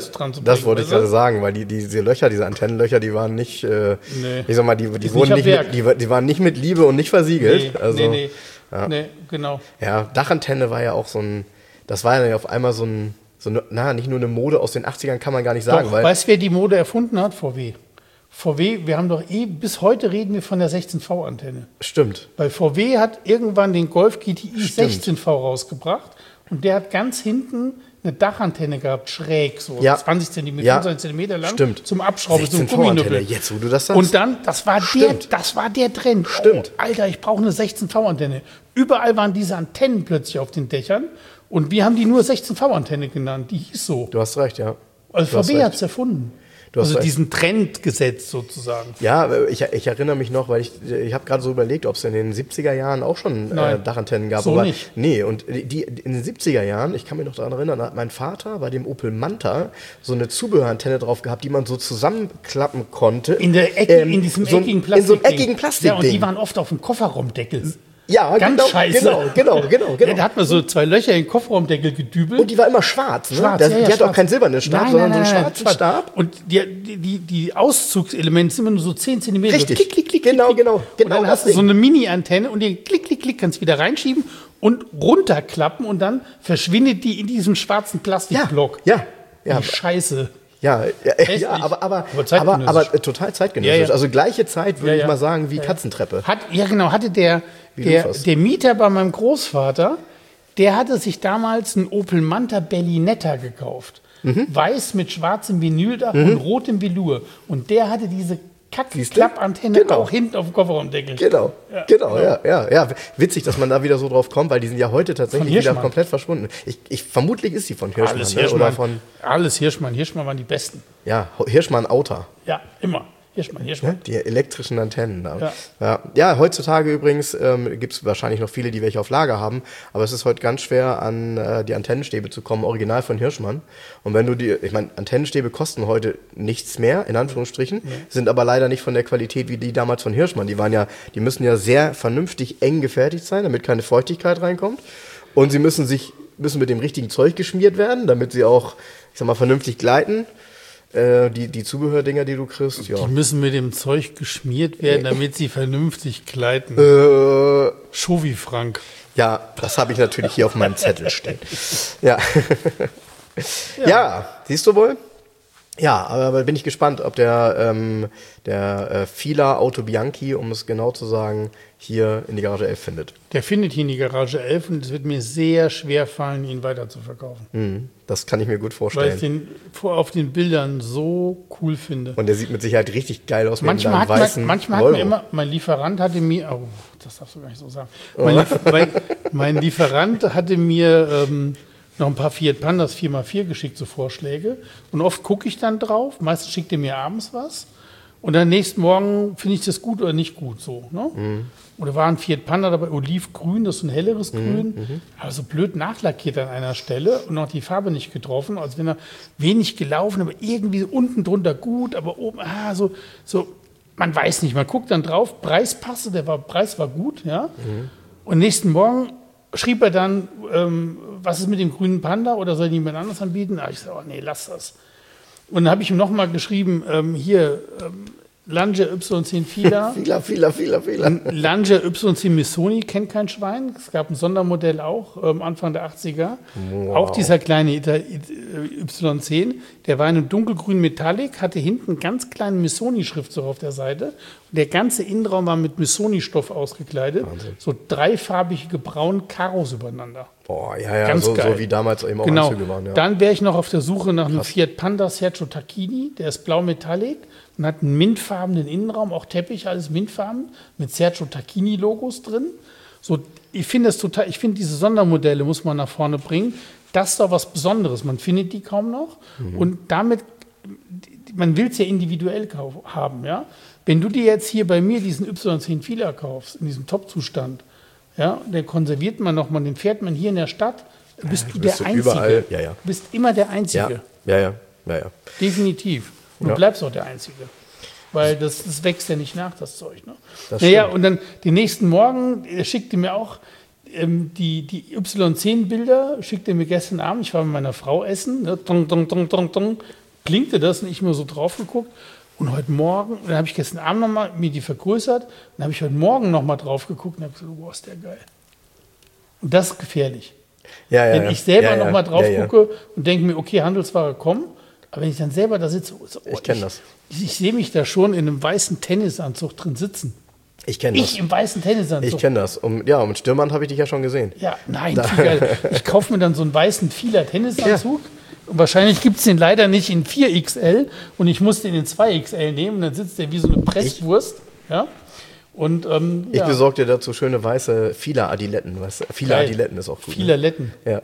sagen, weil diese Löcher, diese Antennenlöcher, die waren nicht, ich sag mal, die waren nicht mit Liebe und nicht versiegelt. Nee, genau. Ja, Dachantenne war ja auch das war ja auf einmal nicht nur eine Mode aus den 80ern, kann man gar nicht sagen. Doch, weißt du, wer die Mode erfunden hat? VW. VW, wir haben doch bis heute reden wir von der 16V-Antenne. Stimmt. Weil VW hat irgendwann den Golf GTI 16V rausgebracht und der hat ganz hinten eine Dachantenne gehabt, schräg, so 20 cm, 25 cm lang. Stimmt. Zum Abschrauben, so ein Gumminüppel. Jetzt, wo du das sagst. Und dann, das war der Trend. Stimmt. Oh, Alter, ich brauche eine 16V-Antenne. Überall waren diese Antennen plötzlich auf den Dächern und wir haben die nur 16V-Antenne genannt. Die hieß so. Du hast recht, ja. Also VW hat es erfunden. Also diesen Trend gesetzt sozusagen. Ja, ich erinnere mich noch, weil ich habe gerade so überlegt, ob es in den 70er Jahren auch schon Dachantennen gab. So aber nicht. Nee, und in den 70er Jahren, ich kann mich noch daran erinnern, hat mein Vater bei dem Opel Manta so eine Zubehörantenne drauf gehabt, die man so zusammenklappen konnte. In diesem eckigen Plastik. In so einem eckigen Plastik. Ja, und die waren oft auf dem Kofferraumdeckel. Ja, ganz scheiße. Genau. Ja, da hat man so 2 Löcher in den Kofferraumdeckel gedübelt. Und die war immer schwarz. Ne? Schwarz, die hat auch keinen silbernen Stab, sondern so einen schwarzen Stab. Und die Auszugselemente sind immer nur so 10 cm. Richtig. Klick, klick, klick, genau. Und dann hast du so eine Mini-Antenne und den klick, klick, klick kannst du wieder reinschieben und runterklappen und dann verschwindet die in diesem schwarzen Plastikblock. Ja. Die Scheiße. Ja, aber total zeitgenössisch. Ja. Also gleiche Zeit, würde ich mal sagen, wie Katzentreppe. Hatte der Mieter bei meinem Großvater, der hatte sich damals einen Opel Manta Berlinetta gekauft. Weiß mit schwarzem Vinyldach und rotem Velour. Und der hatte diese Klappantenne auch hinten auf dem Kofferraumdeckel. Genau. Witzig, dass man da wieder so drauf kommt, weil die sind ja heute tatsächlich wieder komplett verschwunden. Vermutlich ist sie von Hirschmann. Alles Hirschmann. Hirschmann waren die Besten. Ja, Hirschmann Auta. Ja, immer. Hirschmann. Die elektrischen Antennen. Ja, heutzutage übrigens gibt es wahrscheinlich noch viele, die welche auf Lager haben, aber es ist heute ganz schwer, an die Antennenstäbe zu kommen, original von Hirschmann. Und wenn du Antennenstäbe kosten heute nichts mehr, in Anführungsstrichen, sind aber leider nicht von der Qualität wie die damals von Hirschmann. Die müssen ja sehr vernünftig eng gefertigt sein, damit keine Feuchtigkeit reinkommt. Und sie müssen mit dem richtigen Zeug geschmiert werden, damit sie auch, vernünftig gleiten. Die Zubehördinger, die du kriegst, ja. Die müssen mit dem Zeug geschmiert werden, damit sie vernünftig gleiten. Schovi Frank. Ja, das habe ich natürlich hier auf meinem Zettel stehen. Ja, siehst du wohl? Ja, aber bin ich gespannt, ob der Fila Auto Bianchi, um es genau zu sagen, hier in die Garage 11 findet. Der findet hier in die Garage 11 und es wird mir sehr schwer fallen, ihn weiter zu verkaufen. Das kann ich mir gut vorstellen. Weil ich den auf den Bildern so cool finde. Und der sieht mit Sicherheit richtig geil aus. Manchmal hat mir immer, mein Lieferant hatte mir, das darfst du gar nicht so sagen. Mein Lieferant hatte mir noch ein paar Fiat Pandas 4x4 geschickt, so Vorschläge. Und oft gucke ich dann drauf. Meistens schickt er mir abends was. Und dann nächsten Morgen finde ich das gut oder nicht gut so. Ne? Oder war ein Fiat Panda dabei, olivgrün, das ist ein helleres Grün, aber so blöd nachlackiert an einer Stelle und noch die Farbe nicht getroffen, als wenn er wenig gelaufen, aber irgendwie unten drunter gut, aber oben, so, man weiß nicht, man guckt dann drauf, Preis passte, Preis war gut, ja. Und nächsten Morgen schrieb er dann, was ist mit dem grünen Panda oder soll ich jemand anderes anbieten? Ich sage, nee, lass das. Und dann habe ich ihm nochmal geschrieben, Lancia Y10 Fila. Fila. Lancia Y10 Missoni kennt kein Schwein. Es gab ein Sondermodell auch, Anfang der 80er. Wow. Auch dieser kleine Y10. Der war in einem dunkelgrünen Metallic, hatte hinten einen ganz kleinen Missoni-Schriftzug auf der Seite. Und der ganze Innenraum war mit Missoni-Stoff ausgekleidet. Wahnsinn. So dreifarbige braun Karos übereinander. Boah, ganz geil. So wie damals eben auch Anzüge waren. Ja. Dann wäre ich noch auf der Suche nach einem Fiat Panda Sergio Tacchini. Der ist blau Metallic und hat einen mintfarbenen Innenraum, auch Teppich, alles mintfarben, mit Sergio Tacchini-Logos drin. So, ich finde diese Sondermodelle muss man nach vorne bringen. Das ist doch was Besonderes. Man findet die kaum noch. Und damit, man will es ja individuell haben. Ja? Wenn du dir jetzt hier bei mir diesen Y10 Fila kaufst, in diesem Top-Zustand, ja, den konserviert man nochmal, den fährt man hier in der Stadt, bist du der Einzige. Überall. Du bist immer der Einzige. Ja. Definitiv. Und du bleibst auch der Einzige. Weil das wächst ja nicht nach, das Zeug. Ne? Und dann den nächsten Morgen schickte mir auch die Y10-Bilder, schickte mir gestern Abend, ich war mit meiner Frau essen, ne, klingte das und ich mir so drauf geguckt. Und heute Morgen, dann habe ich gestern Abend nochmal mir die vergrößert, dann habe ich heute Morgen nochmal drauf geguckt und habe gesagt, wow, ist der geil. Und das ist gefährlich. Wenn ich selber nochmal drauf gucke und denke mir, okay, Handelsware kommen, aber wenn ich dann selber da sitze, ich kenne das. Ich sehe mich da schon in einem weißen Tennisanzug drin sitzen. Ich kenne das. Ich im weißen Tennisanzug. Ich kenne das. Mit Stürmern habe ich dich ja schon gesehen. Ja, nein, ich kaufe mir dann so einen weißen Fila Tennisanzug. Ja. Und wahrscheinlich gibt es den leider nicht in 4XL und ich muss den in 2XL nehmen. Und dann sitzt der wie so eine Presswurst. Ja? Und, ich besorge dir dazu schöne weiße Fila-Adiletten. Fila-Adiletten ist auch gut. Filaletten. Ne? Ja,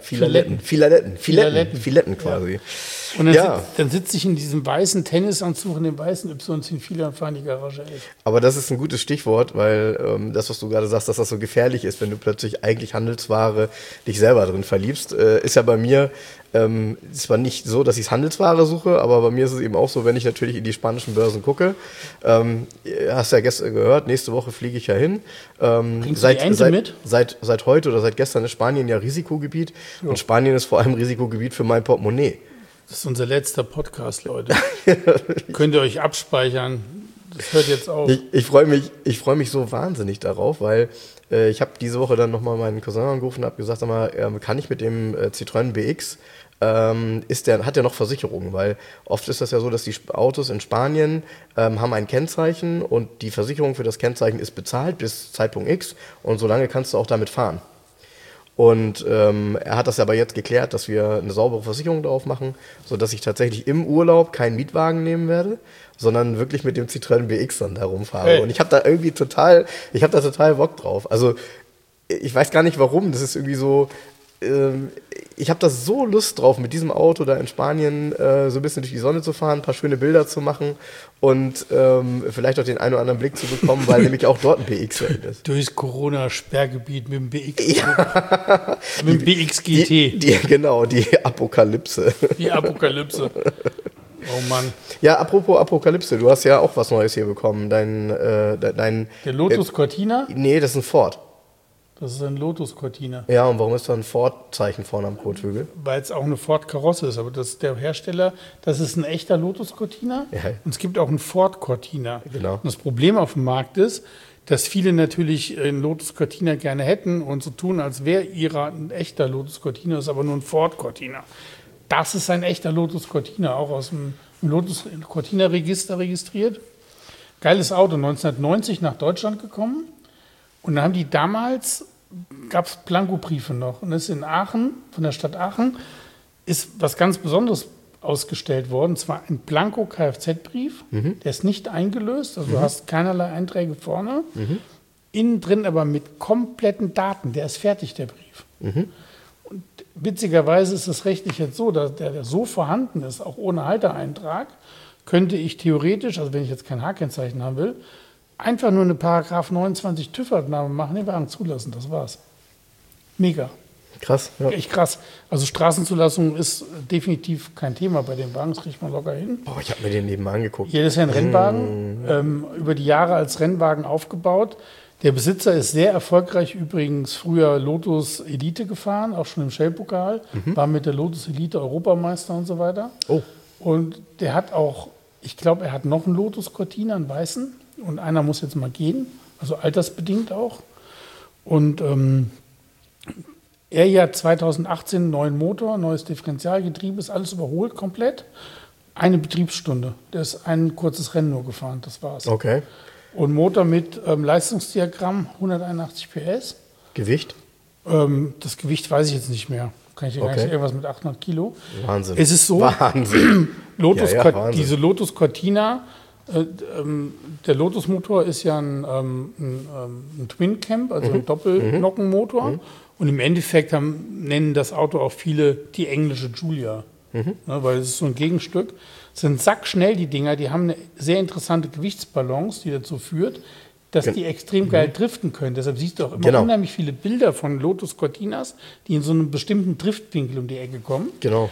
Filetten quasi. Ja. Und dann sitze ich in diesem weißen Tennisanzug, in dem weißen Y10 Fila und fahre in die Garage 11. Aber das ist ein gutes Stichwort, weil das, was du gerade sagst, dass das so gefährlich ist, wenn du plötzlich eigentlich Handelsware dich selber drin verliebst, ist ja bei mir zwar nicht so, dass ich Handelsware suche, aber bei mir ist es eben auch so, wenn ich natürlich in die spanischen Börsen gucke. Hast ja gestern gehört, nächste Woche fliege ich ja hin. Bringst du die Ente mit? Seit heute oder seit gestern ist Spanien ja Risikogebiet. Ja. Und Spanien ist vor allem Risikogebiet für mein Portemonnaie. Das ist unser letzter Podcast, Leute. Könnt ihr euch abspeichern. Das hört jetzt auf. Ich freu mich so wahnsinnig darauf, weil ich habe diese Woche dann nochmal meinen Cousin angerufen und habe gesagt, sag mal, kann ich mit dem Citroën BX, hat der noch Versicherungen? Weil oft ist das ja so, dass die Autos in Spanien haben ein Kennzeichen und die Versicherung für das Kennzeichen ist bezahlt bis Zeitpunkt X und solange kannst du auch damit fahren. Und er hat das aber jetzt geklärt, dass wir eine saubere Versicherung drauf machen, sodass ich tatsächlich im Urlaub keinen Mietwagen nehmen werde, sondern wirklich mit dem Citroën BX dann da rumfahre. Hey. Und ich habe da irgendwie total Bock drauf. Also ich weiß gar nicht warum, das ist irgendwie so, ich habe da so Lust drauf, mit diesem Auto da in Spanien so ein bisschen durch die Sonne zu fahren, ein paar schöne Bilder zu machen und vielleicht auch den einen oder anderen Blick zu bekommen, weil nämlich auch dort ein BX ist. Durchs Corona-Sperrgebiet mit dem BX. Ja. Mit dem BX GT. Die Apokalypse. Die Apokalypse. Oh Mann. Ja, apropos Apokalypse, du hast ja auch was Neues hier bekommen. Der Lotus Cortina? Nee, das ist ein Ford. Das ist ein Lotus Cortina. Ja, und warum ist da ein Ford-Zeichen vorne am Kotflügel? Weil es auch eine Ford-Karosse ist, aber das ist der Hersteller, das ist ein echter Lotus Cortina. Ja. Und es gibt auch einen Ford Cortina. Genau. Und das Problem auf dem Markt ist, dass viele natürlich einen Lotus Cortina gerne hätten und so tun, als wäre ihrer ein echter Lotus Cortina, ist aber nur ein Ford Cortina. Das ist ein echter Lotus Cortina, auch aus dem Lotus Cortina Register registriert. Geiles Auto, 1990 nach Deutschland gekommen. Und dann haben die damals, gab es Blankobriefe noch. Und das ist in Aachen, von der Stadt Aachen, ist was ganz Besonderes ausgestellt worden. Und zwar ein Blanko-Kfz-Brief. Der ist nicht eingelöst, also du hast keinerlei Einträge vorne. Innen drin aber mit kompletten Daten. Der ist fertig, der Brief. Und witzigerweise ist es rechtlich jetzt so, dass der so vorhanden ist, auch ohne Haltereintrag, könnte ich theoretisch, also wenn ich jetzt kein H-Kennzeichen haben will, einfach nur eine Paragraph 29 TÜV-Abnahme machen, den Wagen zulassen. Das war's. Mega. Krass. Ja. Echt krass. Also Straßenzulassung ist definitiv kein Thema bei den Wagen, das kriegt man locker hin. Boah, ich habe mir den nebenbei angeguckt. Hier ist ja ein Rennwagen, über die Jahre als Rennwagen aufgebaut. Der Besitzer ist sehr erfolgreich, übrigens früher Lotus Elite gefahren, auch schon im Shell-Pokal, war mit der Lotus Elite Europameister und so weiter. Oh. Und der hat auch, ich glaube, er hat noch einen Lotus Cortina, einen weißen, und einer muss jetzt mal gehen, also altersbedingt auch. Und er hat 2018 einen neuen Motor, neues Differentialgetriebe, ist alles überholt komplett. Eine Betriebsstunde. Der ist ein kurzes Rennen nur gefahren, das war's. Okay. Und Motor mit Leistungsdiagramm 181 PS. Gewicht? Das Gewicht weiß ich jetzt nicht mehr. Kann ich dir gar nicht sagen, irgendwas mit 800 Kilo. Wahnsinn. Es ist so, Wahnsinn. Wahnsinn. Diese Lotus Cortina, der Lotus-Motor ist ja ein Twin Camp, also ein Doppelnockenmotor. Und im Endeffekt nennen das Auto auch viele die englische Giulia. Weil es ist so ein Gegenstück. Es sind sackschnell, die Dinger. Die haben eine sehr interessante Gewichtsbalance, die dazu führt, dass die extrem geil driften können. Deshalb siehst du auch immer unheimlich viele Bilder von Lotus Cortinas, die in so einem bestimmten Driftwinkel um die Ecke kommen. Genau.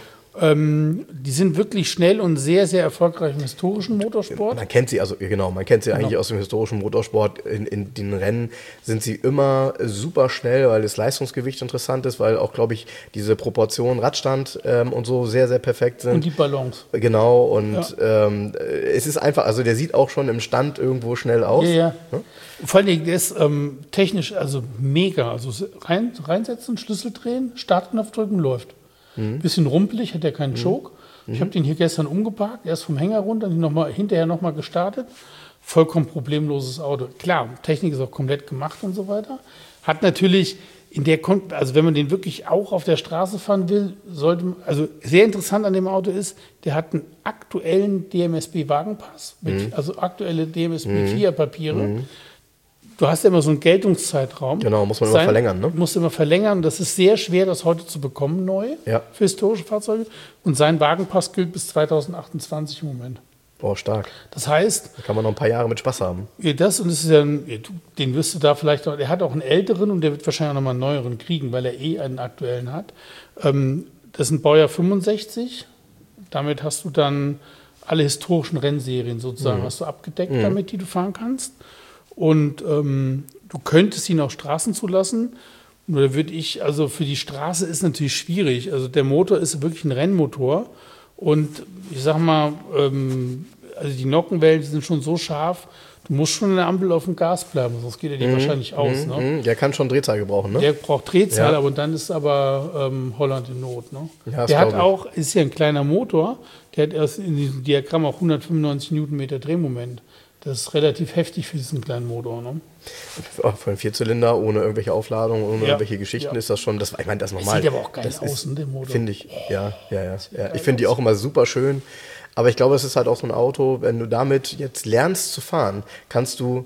Die sind wirklich schnell und sehr, sehr erfolgreich im historischen Motorsport. Man kennt sie, eigentlich aus dem historischen Motorsport. In den Rennen sind sie immer super schnell, weil das Leistungsgewicht interessant ist, weil auch, glaube ich, diese Proportionen, Radstand und so sehr, sehr perfekt sind. Und die Balance. Genau, und es ist einfach, also der sieht auch schon im Stand irgendwo schnell aus. Ja. Vor allem, der ist technisch also mega. Also reinsetzen, Schlüssel drehen, Startknopf drücken, läuft. Bisschen rumpelig, hat er keinen Choke. Ich habe den hier gestern umgeparkt, erst vom Hänger runter, hinterher nochmal gestartet. Vollkommen problemloses Auto. Klar, Technik ist auch komplett gemacht und so weiter. Hat natürlich also wenn man den wirklich auch auf der Straße fahren will, also sehr interessant an dem Auto ist, der hat einen aktuellen DMSB-Wagenpass, also aktuelle DMSB-4-Papiere. Du hast ja immer so einen Geltungszeitraum. Genau, muss man immer verlängern, ne? Musst immer verlängern. Das ist sehr schwer, das heute zu bekommen, neu, für historische Fahrzeuge. Und sein Wagenpass gilt bis 2028 im Moment. Boah, stark. Das heißt... Da kann man noch ein paar Jahre mit Spaß haben. Das ist ja, den wirst du da vielleicht noch... Er hat auch einen älteren und der wird wahrscheinlich auch noch mal einen neueren kriegen, weil er einen aktuellen hat. Das ist ein Baujahr 65. Damit hast du dann alle historischen Rennserien sozusagen hast du abgedeckt damit, die du fahren kannst. Und du könntest ihn auch Straßen zulassen. Oder würde ich, also für die Straße ist natürlich schwierig. Also der Motor ist wirklich ein Rennmotor. Und ich sag mal, also die Nockenwellen sind schon so scharf, du musst schon in der Ampel auf dem Gas bleiben, sonst geht er dir wahrscheinlich aus. Ne? Der kann schon Drehzahl gebrauchen, ne? Der braucht Drehzahl, aber dann ist aber Holland in Not. Ne? Ja, der hat auch, ist ja ein kleiner Motor, der hat erst in diesem Diagramm auch 195 Newtonmeter Drehmoment. Das ist relativ heftig für diesen kleinen Motor. Ne? Für einen Vierzylinder, ohne irgendwelche Aufladungen, ohne irgendwelche Geschichten ist das schon, ich meine, das ist normal. Sieht aber auch geil aus, der Motor. Finde ich, ja. Ich finde die auch immer super schön. Aber ich glaube, es ist halt auch so ein Auto, wenn du damit jetzt lernst zu fahren, kannst du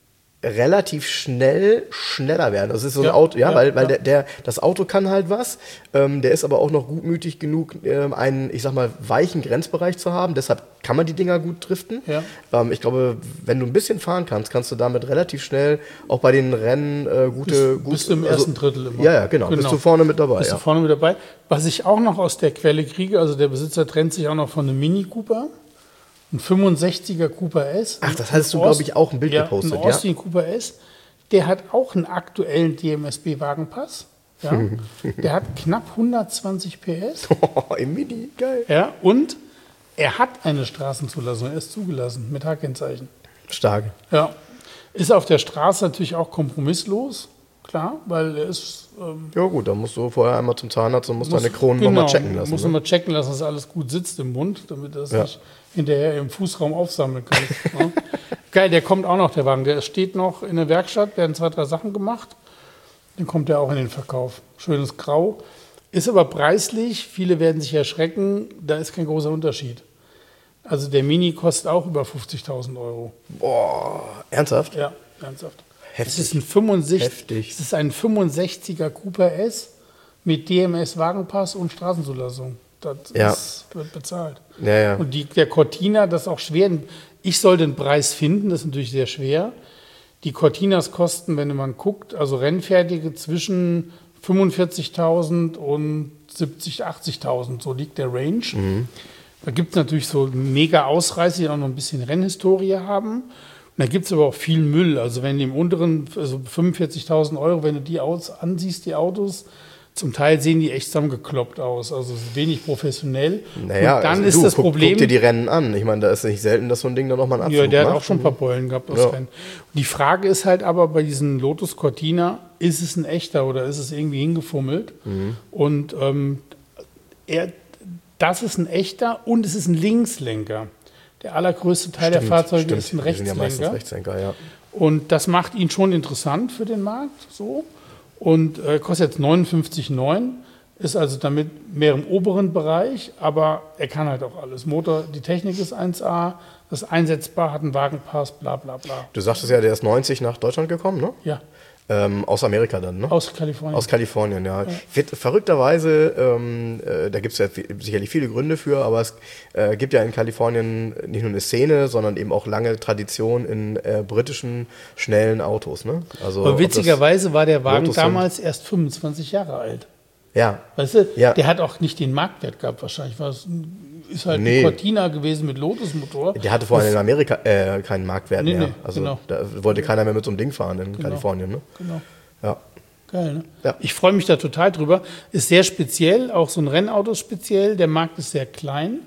relativ schneller werden. Das ist so ein Auto, weil das Auto kann halt was. Der ist aber auch noch gutmütig genug, einen, ich sag mal, weichen Grenzbereich zu haben. Deshalb kann man die Dinger gut driften. Ja. Ich glaube, wenn du ein bisschen fahren kannst, kannst du damit relativ schnell auch bei den Rennen bist du im ersten Drittel immer. Ja, genau. Bist du vorne mit dabei. Bist du vorne mit dabei. Was ich auch noch aus der Quelle kriege, also der Besitzer trennt sich auch noch von einem Mini Cooper. Ein 65er Cooper S. Ach, das hast du, glaube ich, auch ein Bild gepostet. Ein Austin Cooper S. Der hat auch einen aktuellen DMSB-Wagenpass. Ja. Der hat knapp 120 PS. Im Mini, geil. Ja, und er hat eine Straßenzulassung. Er ist zugelassen mit H-Kennzeichen. Stark. Ja. Ist auf der Straße natürlich auch kompromisslos. Klar, weil er ist... ja gut, dann musst du vorher einmal zum Zahnarzt und musst deine Kronen nochmal checken lassen. Musst du mal checken lassen, dass alles gut sitzt im Mund, damit das nicht hinterher im Fußraum aufsammeln kann. Ja. Geil, der kommt auch noch, der Wagen. Der steht noch in der Werkstatt, werden 2, 3 Sachen gemacht. Dann kommt der auch in den Verkauf. Schönes Grau. Ist aber preislich, viele werden sich erschrecken, da ist kein großer Unterschied. Also der Mini kostet auch über 50.000 €. Boah, ernsthaft? Ja, ernsthaft. Heftig. Es ist ein 65er Cooper S mit DMS Wagenpass und Straßenzulassung. wird bezahlt. Ja, ja. Und der Cortina, das ist auch schwer. Ich soll den Preis finden, das ist natürlich sehr schwer. Die Cortinas kosten, wenn man guckt, also rennfertige zwischen 45.000 und 70.000, 80.000, so liegt der Range. Da gibt es natürlich so mega Ausreißer, die auch noch ein bisschen Rennhistorie haben. Und da gibt es aber auch viel Müll. Also wenn die im unteren, also 45.000 €, wenn du die ansiehst, die Autos, zum Teil sehen die echt zusammengekloppt aus, also wenig professionell. Naja, und dann also ist das Problem. Guck dir die Rennen an. Ich meine, da ist nicht selten, dass so ein Ding dann nochmal einen Abflug Ja, der macht. hat auch schon ein paar Beulen gehabt aus Rennen. Und die Frage ist halt aber bei diesem Lotus Cortina, ist es ein echter oder ist es irgendwie hingefummelt? Und das ist ein echter und es ist ein Linkslenker. Der allergrößte Teil der Fahrzeuge ist ein Die sind ja meistens Rechtslenker. Rechtslenker, ja. Und das macht ihn schon interessant für den Markt. So. Und kostet jetzt 59,9, ist also damit mehr im oberen Bereich, aber er kann halt auch alles. Motor, die Technik ist 1A, das ist einsetzbar, hat einen Wagenpass, bla bla bla. Du sagtest ja, der ist 90 nach Deutschland gekommen, ne? Ja, Aus Amerika dann, ne? aus Kalifornien. Aus Kalifornien, ja. Verrückterweise, da gibt es ja sicherlich viele Gründe für, aber es gibt ja in Kalifornien nicht nur eine Szene, sondern eben auch lange Tradition in britischen schnellen Autos, ne? Also, Aber witzigerweise war der Wagen Lotus damals erst 25 Jahre alt. ja, Weißt du, Ja. der hat auch nicht den Marktwert gehabt wahrscheinlich. Ist halt Nee. ein Cortina gewesen mit Lotus-Motor. der hatte vorhin in Amerika keinen Marktwert Nee, mehr. nee, Also genau. da wollte keiner mehr mit so einem Ding fahren in Kalifornien, ne? Genau. Ja. Geil, ne? Ja. Ich freue mich da total drüber. Ist sehr speziell, auch so ein Rennauto ist speziell. Der Markt ist sehr klein.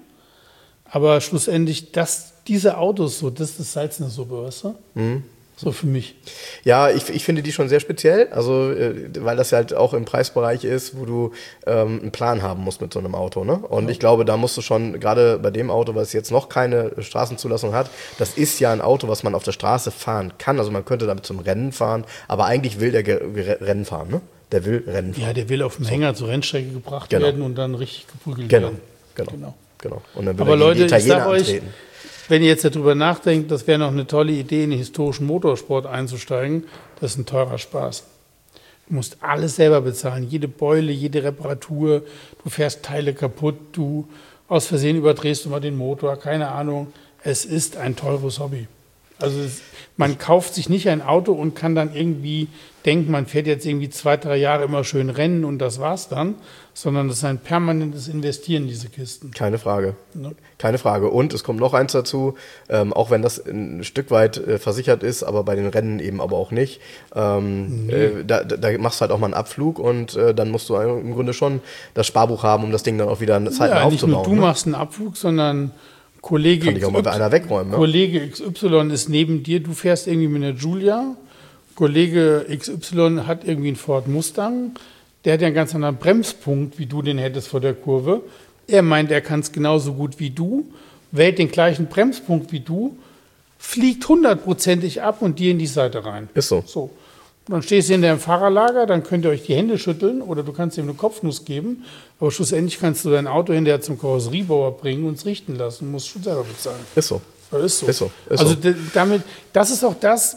Aber schlussendlich, diese Autos so, das ist das Salz in der Suppe, weißt du? So für mich. Ja, ich finde die schon sehr speziell, also weil das halt auch im Preisbereich ist, wo du einen Plan haben musst mit so einem Auto, ne? Und ich glaube, da musst du schon, gerade bei dem Auto, was jetzt noch keine Straßenzulassung hat, das ist ja ein Auto, was man auf der Straße fahren kann, also man könnte damit zum Rennen fahren, aber eigentlich will der Rennen fahren, ne? Der will Rennen fahren. Ja, der will auf dem Hänger zur Rennstrecke gebracht Genau. werden und dann richtig geprügelt Genau, werden. genau. Und dann will Aber er gegen Leute, die ich Italiener sag euch, antreten. wenn ihr jetzt darüber nachdenkt, das wäre noch eine tolle Idee, in den historischen Motorsport einzusteigen, das ist ein teurer Spaß. Du musst alles selber bezahlen, jede Beule, jede Reparatur, du fährst Teile kaputt, du aus Versehen überdrehst du mal den Motor, keine Ahnung. Es ist ein teures Hobby. Also man kauft sich nicht ein Auto und kann dann irgendwie denken, man fährt jetzt irgendwie 2, 3 Jahre immer schön Rennen und das war's dann, sondern das ist ein permanentes Investieren in diese Kisten. Keine Frage. Ne? Keine Frage. Und es kommt noch eins dazu, auch wenn das ein Stück weit versichert ist, aber bei den Rennen eben aber auch nicht. Da machst du halt auch mal einen Abflug und dann musst du im Grunde schon das Sparbuch haben, um das Ding dann auch wieder eine Zeit Ja, nicht aufzubauen. nur du machst einen Abflug, sondern Kollege Kann ich auch mal bei einer wegräumen, ne? Kollege XY ist neben dir, du fährst irgendwie mit einer Giulia, Kollege XY hat irgendwie einen Ford Mustang, der hat ja einen ganz anderen Bremspunkt, wie du den hättest vor der Kurve. Er meint, er kann es genauso gut wie du, wählt den gleichen Bremspunkt wie du, fliegt 100%ig ab und dir in die Seite rein. Ist so. So. Und dann stehst du in deinem Fahrerlager, dann könnt ihr euch die Hände schütteln oder du kannst ihm eine Kopfnuss geben, aber schlussendlich kannst du dein Auto hinterher zum Karosseriebauer bringen und es richten lassen. Du musst schon selber bezahlen. Ist so. Das ist so. Ist so. Ist also so. damit, das ist auch das,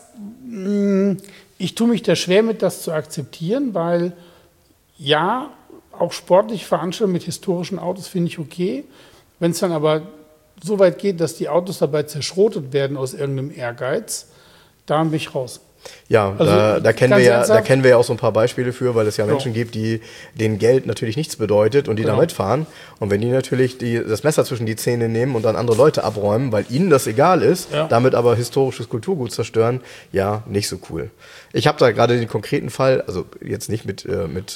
ich tue mich da schwer mit, das zu akzeptieren, weil ja, auch sportliche Veranstaltungen mit historischen Autos finde ich okay. Wenn es dann aber so weit geht, dass die Autos dabei zerschrotet werden aus irgendeinem Ehrgeiz, da bin ich raus. Ja, Also, da kennen wir ja auch so ein paar Beispiele für, weil es ja Menschen gibt, denen Geld natürlich nichts bedeutet und die Genau. da mitfahren. Und wenn die natürlich das Messer zwischen die Zähne nehmen und dann andere Leute abräumen, weil ihnen das egal ist, Ja. damit aber historisches Kulturgut zerstören, ja, nicht so cool. Ich habe da gerade den konkreten Fall, also jetzt nicht mit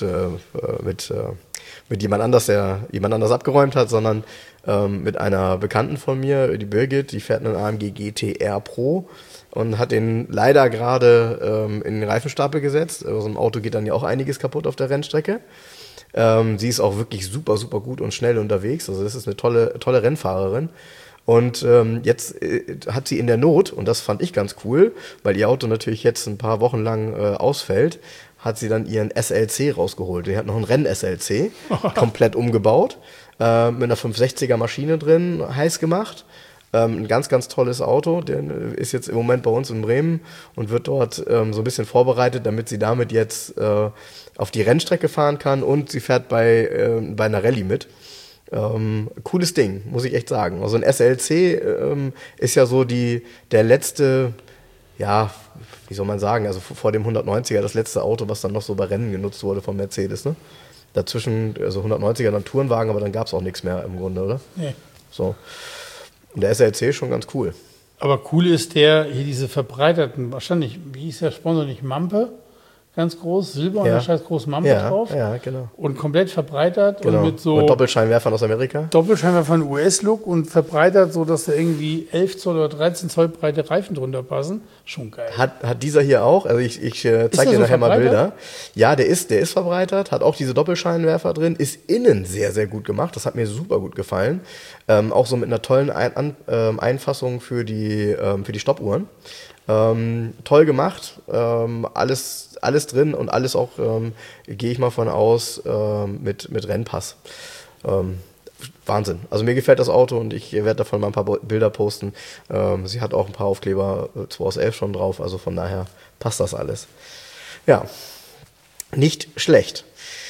jemand anders, der jemand anders abgeräumt hat, sondern mit einer Bekannten von mir, die Birgit, die fährt einen AMG GT-R Pro und hat den leider gerade in den Reifenstapel gesetzt. Also im Auto geht dann ja auch einiges kaputt auf der Rennstrecke. Sie ist auch wirklich super, super gut und schnell unterwegs. Also das ist eine tolle Rennfahrerin. Und jetzt hat sie in der Not, und das fand ich ganz cool, weil ihr Auto natürlich jetzt ein paar Wochen lang ausfällt, hat sie dann ihren SLC rausgeholt. Die hat noch einen Renn-SLC, komplett umgebaut, mit einer 560er Maschine drin, heiß gemacht. Ein ganz, ganz tolles Auto, der ist jetzt im Moment bei uns in Bremen und wird dort so ein bisschen vorbereitet, damit sie damit jetzt auf die Rennstrecke fahren kann und sie fährt bei einer Rallye mit. Cooles Ding, muss ich echt sagen. Also ein SLC ist ja so der letzte, ja, wie soll man sagen, also vor dem 190er das letzte Auto, was dann noch so bei Rennen genutzt wurde von Mercedes, ne? Dazwischen, also 190er dann Tourenwagen, aber dann gab es auch nichts mehr im Grunde, oder? Nee. So. Und der SLC ist schon ganz cool. Aber cool ist hier diese verbreiterten, wahrscheinlich, wie hieß der Sponsor nicht, Mampe? Ganz groß, Silber und da scheiß groß Mampe drauf. Ja, genau. Und komplett verbreitert Genau. und mit so und Doppelscheinwerfern aus Amerika. Doppelscheinwerfer von US-Look und verbreitert, so dass da irgendwie 11 Zoll oder 13 Zoll breite Reifen drunter passen. Schon geil. Hat dieser hier auch, also ich zeige dir so nachher mal verbreitert? Bilder. Ja, der ist verbreitert, hat auch diese Doppelscheinwerfer drin, ist innen sehr, sehr gut gemacht. Das hat mir super gut gefallen. Auch so mit einer tollen Einfassung für die Stoppuhren. Toll gemacht, alles drin und alles auch, gehe ich mal von aus, mit Rennpass. Wahnsinn. Also mir gefällt das Auto und ich werde davon mal ein paar Bilder posten. Sie hat auch ein paar Aufkleber 2 aus 11 schon drauf, also von daher passt das alles. Ja, nicht schlecht.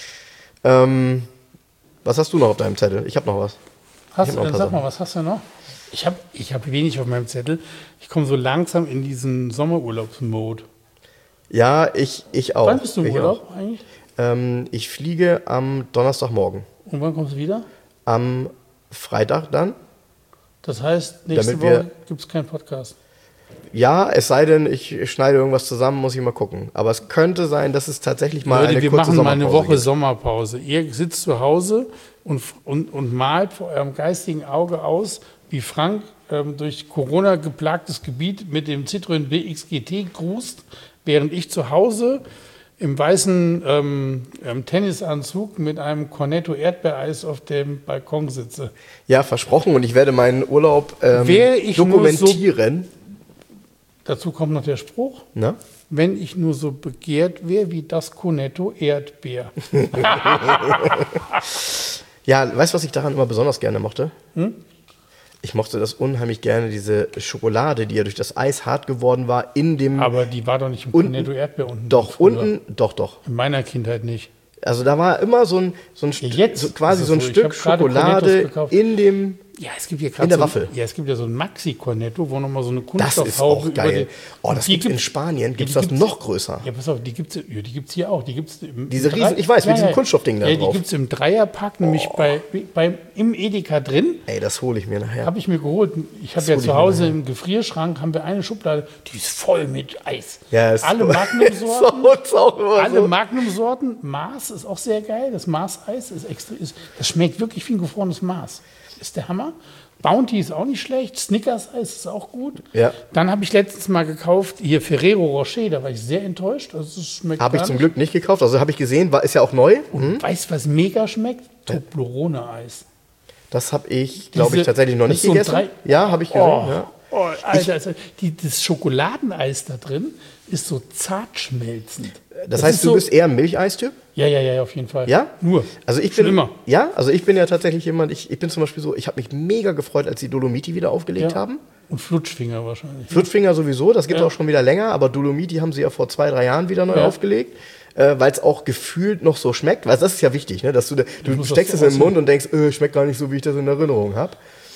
Was hast du noch auf deinem Zettel? Ich habe noch was. Sag mal, was hast du noch? Ich hab wenig auf meinem Zettel. Ich komme so langsam in diesen Sommerurlaubsmode. Ja, ich auch. Wann bist du im Urlaub eigentlich? Ich fliege am Donnerstagmorgen. Und wann kommst du wieder? Am Freitag dann. Das heißt, nächste Damit wir- Woche gibt es keinen Podcast. Ja, es sei denn, ich schneide irgendwas zusammen, muss ich mal gucken. Aber es könnte sein, dass es tatsächlich mal Leute, eine wir kurze machen mal eine Sommerpause Woche gibt. Sommerpause. Ihr sitzt zu Hause und malt vor eurem geistigen Auge aus, wie Frank durch Corona geplagtes Gebiet mit dem Citroën BX GT cruist, während ich zu Hause im weißen Tennisanzug mit einem Cornetto Erdbeereis auf dem Balkon sitze. Ja, versprochen. Und ich werde meinen Urlaub Wäre ich dokumentieren. Dazu kommt noch der Spruch, Na? wenn ich nur so begehrt wäre wie das Cornetto Erdbeer. Ja, weißt du, was ich daran immer besonders gerne mochte? Ich mochte das unheimlich gerne, diese Schokolade, die ja durch das Eis hart geworden war, in dem... Aber die war doch nicht im Unten- Cornetto Erdbeer unten. Doch, früher. unten, doch. In meiner Kindheit nicht. Also da war immer so ein jetzt so quasi ist so ein es so. Ich Stück hab gerade Schokolade Cornettos gekauft. in dem... Ja, es gibt ja gerade In der so, Waffel. Ja, es gibt ja so ein Maxi-Cornetto, wo nochmal so eine Das ist Kunststoffhaube auch geil. über Das die gibt's in Spanien, gibt's das gibt's- noch größer. Ja, pass auf, die gibt's hier auch. Die gibt's Diese riesen- ich weiß, mit diesem Kunststoffding da ja, drauf. die gibt's im Dreierpack, nämlich im Edeka drin. Ey, das hole ich mir nachher. Habe ich mir geholt. Ich habe Das ja hol ich zu mir Hause nachher. im Gefrierschrank haben wir eine Schublade, die ist voll mit Eis. Ja, ist Alle so- Magnum-Sorten. So, ist auch immer Alle so. Magnum-Sorten. Mars ist auch sehr geil. Das Mars-Eis das schmeckt wirklich wie ein gefrorenes Mars. Ist der Hammer. Bounty ist auch nicht schlecht. Snickers-Eis ist auch gut. Ja. Dann habe ich letztens mal gekauft, hier Ferrero Rocher, da war ich sehr enttäuscht. Also es schmeckt Habe ich gar zum nicht. Glück nicht gekauft. Also habe ich gesehen, ist ja auch neu. Weißt du, was mega schmeckt? Toblerone-Eis. Das habe ich, glaube ich, Diese- tatsächlich noch das nicht ist so ein gegessen. drei- Ja, habe ich gesehen. Oh, Ja. oh, Alter, das Schokoladeneis da drin ist so zart schmelzend. Das heißt, ist du so, bist eher ein Milcheistyp? Ja, auf jeden Fall. Ja? Nur. Also ich Schon bin immer. Ja, also ich bin ja tatsächlich jemand, ich bin zum Beispiel so, ich habe mich mega gefreut, als die Dolomiti wieder aufgelegt haben. Und Flutschfinger wahrscheinlich. Flutschfinger sowieso, das gibt es Ja. auch schon wieder länger, aber Dolomiti haben sie ja vor 2-3 Jahren wieder neu Ja. aufgelegt, weil es auch gefühlt noch so schmeckt, weil das ist ja wichtig, ne? Dass du muss steckst das es so in den Mund und denkst, schmeckt gar nicht so, wie ich das in Erinnerung habe.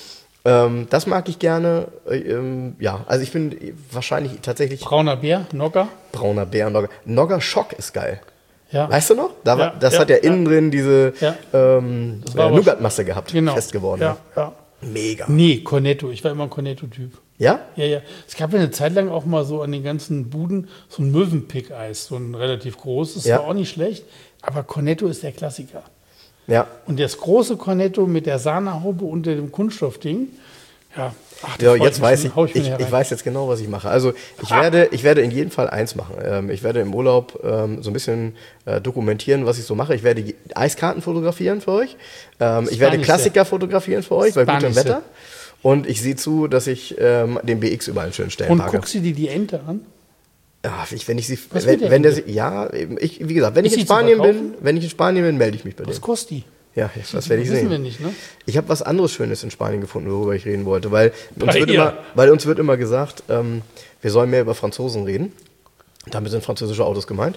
Das mag ich gerne. Ja, also ich bin wahrscheinlich tatsächlich Brauner Bär, Nogger. brauner Bär. Nogger Schock ist geil. Ja. Weißt du noch? Ja, das ja, hat ja ja. innen drin diese Ja. Das war aber- Nougatmasse gehabt, Genau. fest geworden. Ja. Mega. Nee, Cornetto. Ich war immer ein Cornetto-Typ. Ja? Ja. Es gab ja eine Zeit lang auch mal so an den ganzen Buden so ein Möwenpick-Eis, so ein relativ großes. Ja. War auch nicht schlecht. Aber Cornetto ist der Klassiker. Ja. Und das große Cornetto mit der Sahnehaube unter dem Kunststoffding, ja. Ach, da Ja, freu jetzt mich weiß schon. ich, Hau mir ich herein. weiß jetzt genau, was ich mache. Also ich werde in jedem Fall eins machen. Ich werde im Urlaub so ein bisschen dokumentieren, was ich so mache. Ich werde die Eiskarten fotografieren für euch. Ich werde Spanise. Klassiker fotografieren für euch bei gutem Spanise. Wetter. Und ich sehe zu, dass ich den BX überall schön stellen Und packe. guckst du dir die Ente an? Ja, wenn ich sie, Was mit der wenn der, Ente? ja, wie gesagt, wenn Ist ich in sie zu Spanien verkaufen? bin, melde ich mich bei Was denen. kostet die? Ja, das werde ich Wissen sehen. wir nicht, ne? Ich habe was anderes Schönes in Spanien gefunden, worüber ich reden wollte, weil uns Bei wird ihr? immer gesagt, wir sollen mehr über Franzosen reden. Damit sind französische Autos gemeint.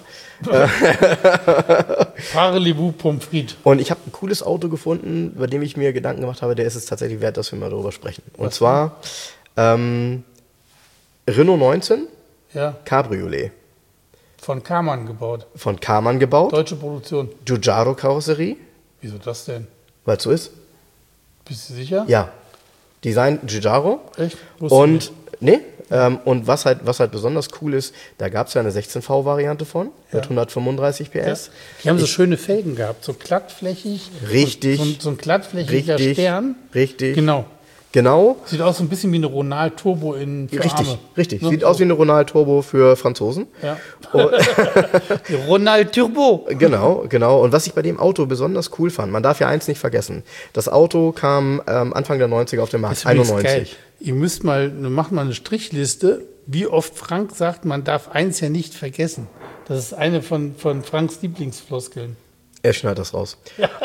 Parlez-vous Pommes frites. Und ich habe ein cooles Auto gefunden, bei dem ich mir Gedanken gemacht habe, der ist es tatsächlich wert, dass wir mal darüber sprechen. Und zwar Renault 19 Ja, Cabriolet. von Karmann gebaut. Von Karmann gebaut. Deutsche Produktion. Giugiaro-Karosserie, Wieso das denn? weil es so ist. Bist du sicher? Ja. Design Giugiaro. Echt? Wusste ich Und, und was halt besonders cool ist, da gab es ja eine 16V-Variante von, mit 135 PS. Die haben so schöne Felgen gehabt, so glattflächig. Richtig. So ein glattflächiger Richtig. Stern. Richtig. Genau. Genau. Sieht aus so ein bisschen wie eine Ronald Turbo für Arme. Richtig. Ne? Sieht aus wie eine Ronald Turbo für Franzosen. Ja. Ronald Turbo. Genau. Und was ich bei dem Auto besonders cool fand, man darf ja eins nicht vergessen. Das Auto kam Anfang der 90er auf den Markt, Das ist übrigens 91. geil. Ihr macht mal eine Strichliste, wie oft Frank sagt, man darf eins ja nicht vergessen. Das ist eine von Franks Lieblingsfloskeln. Er schneidet das raus.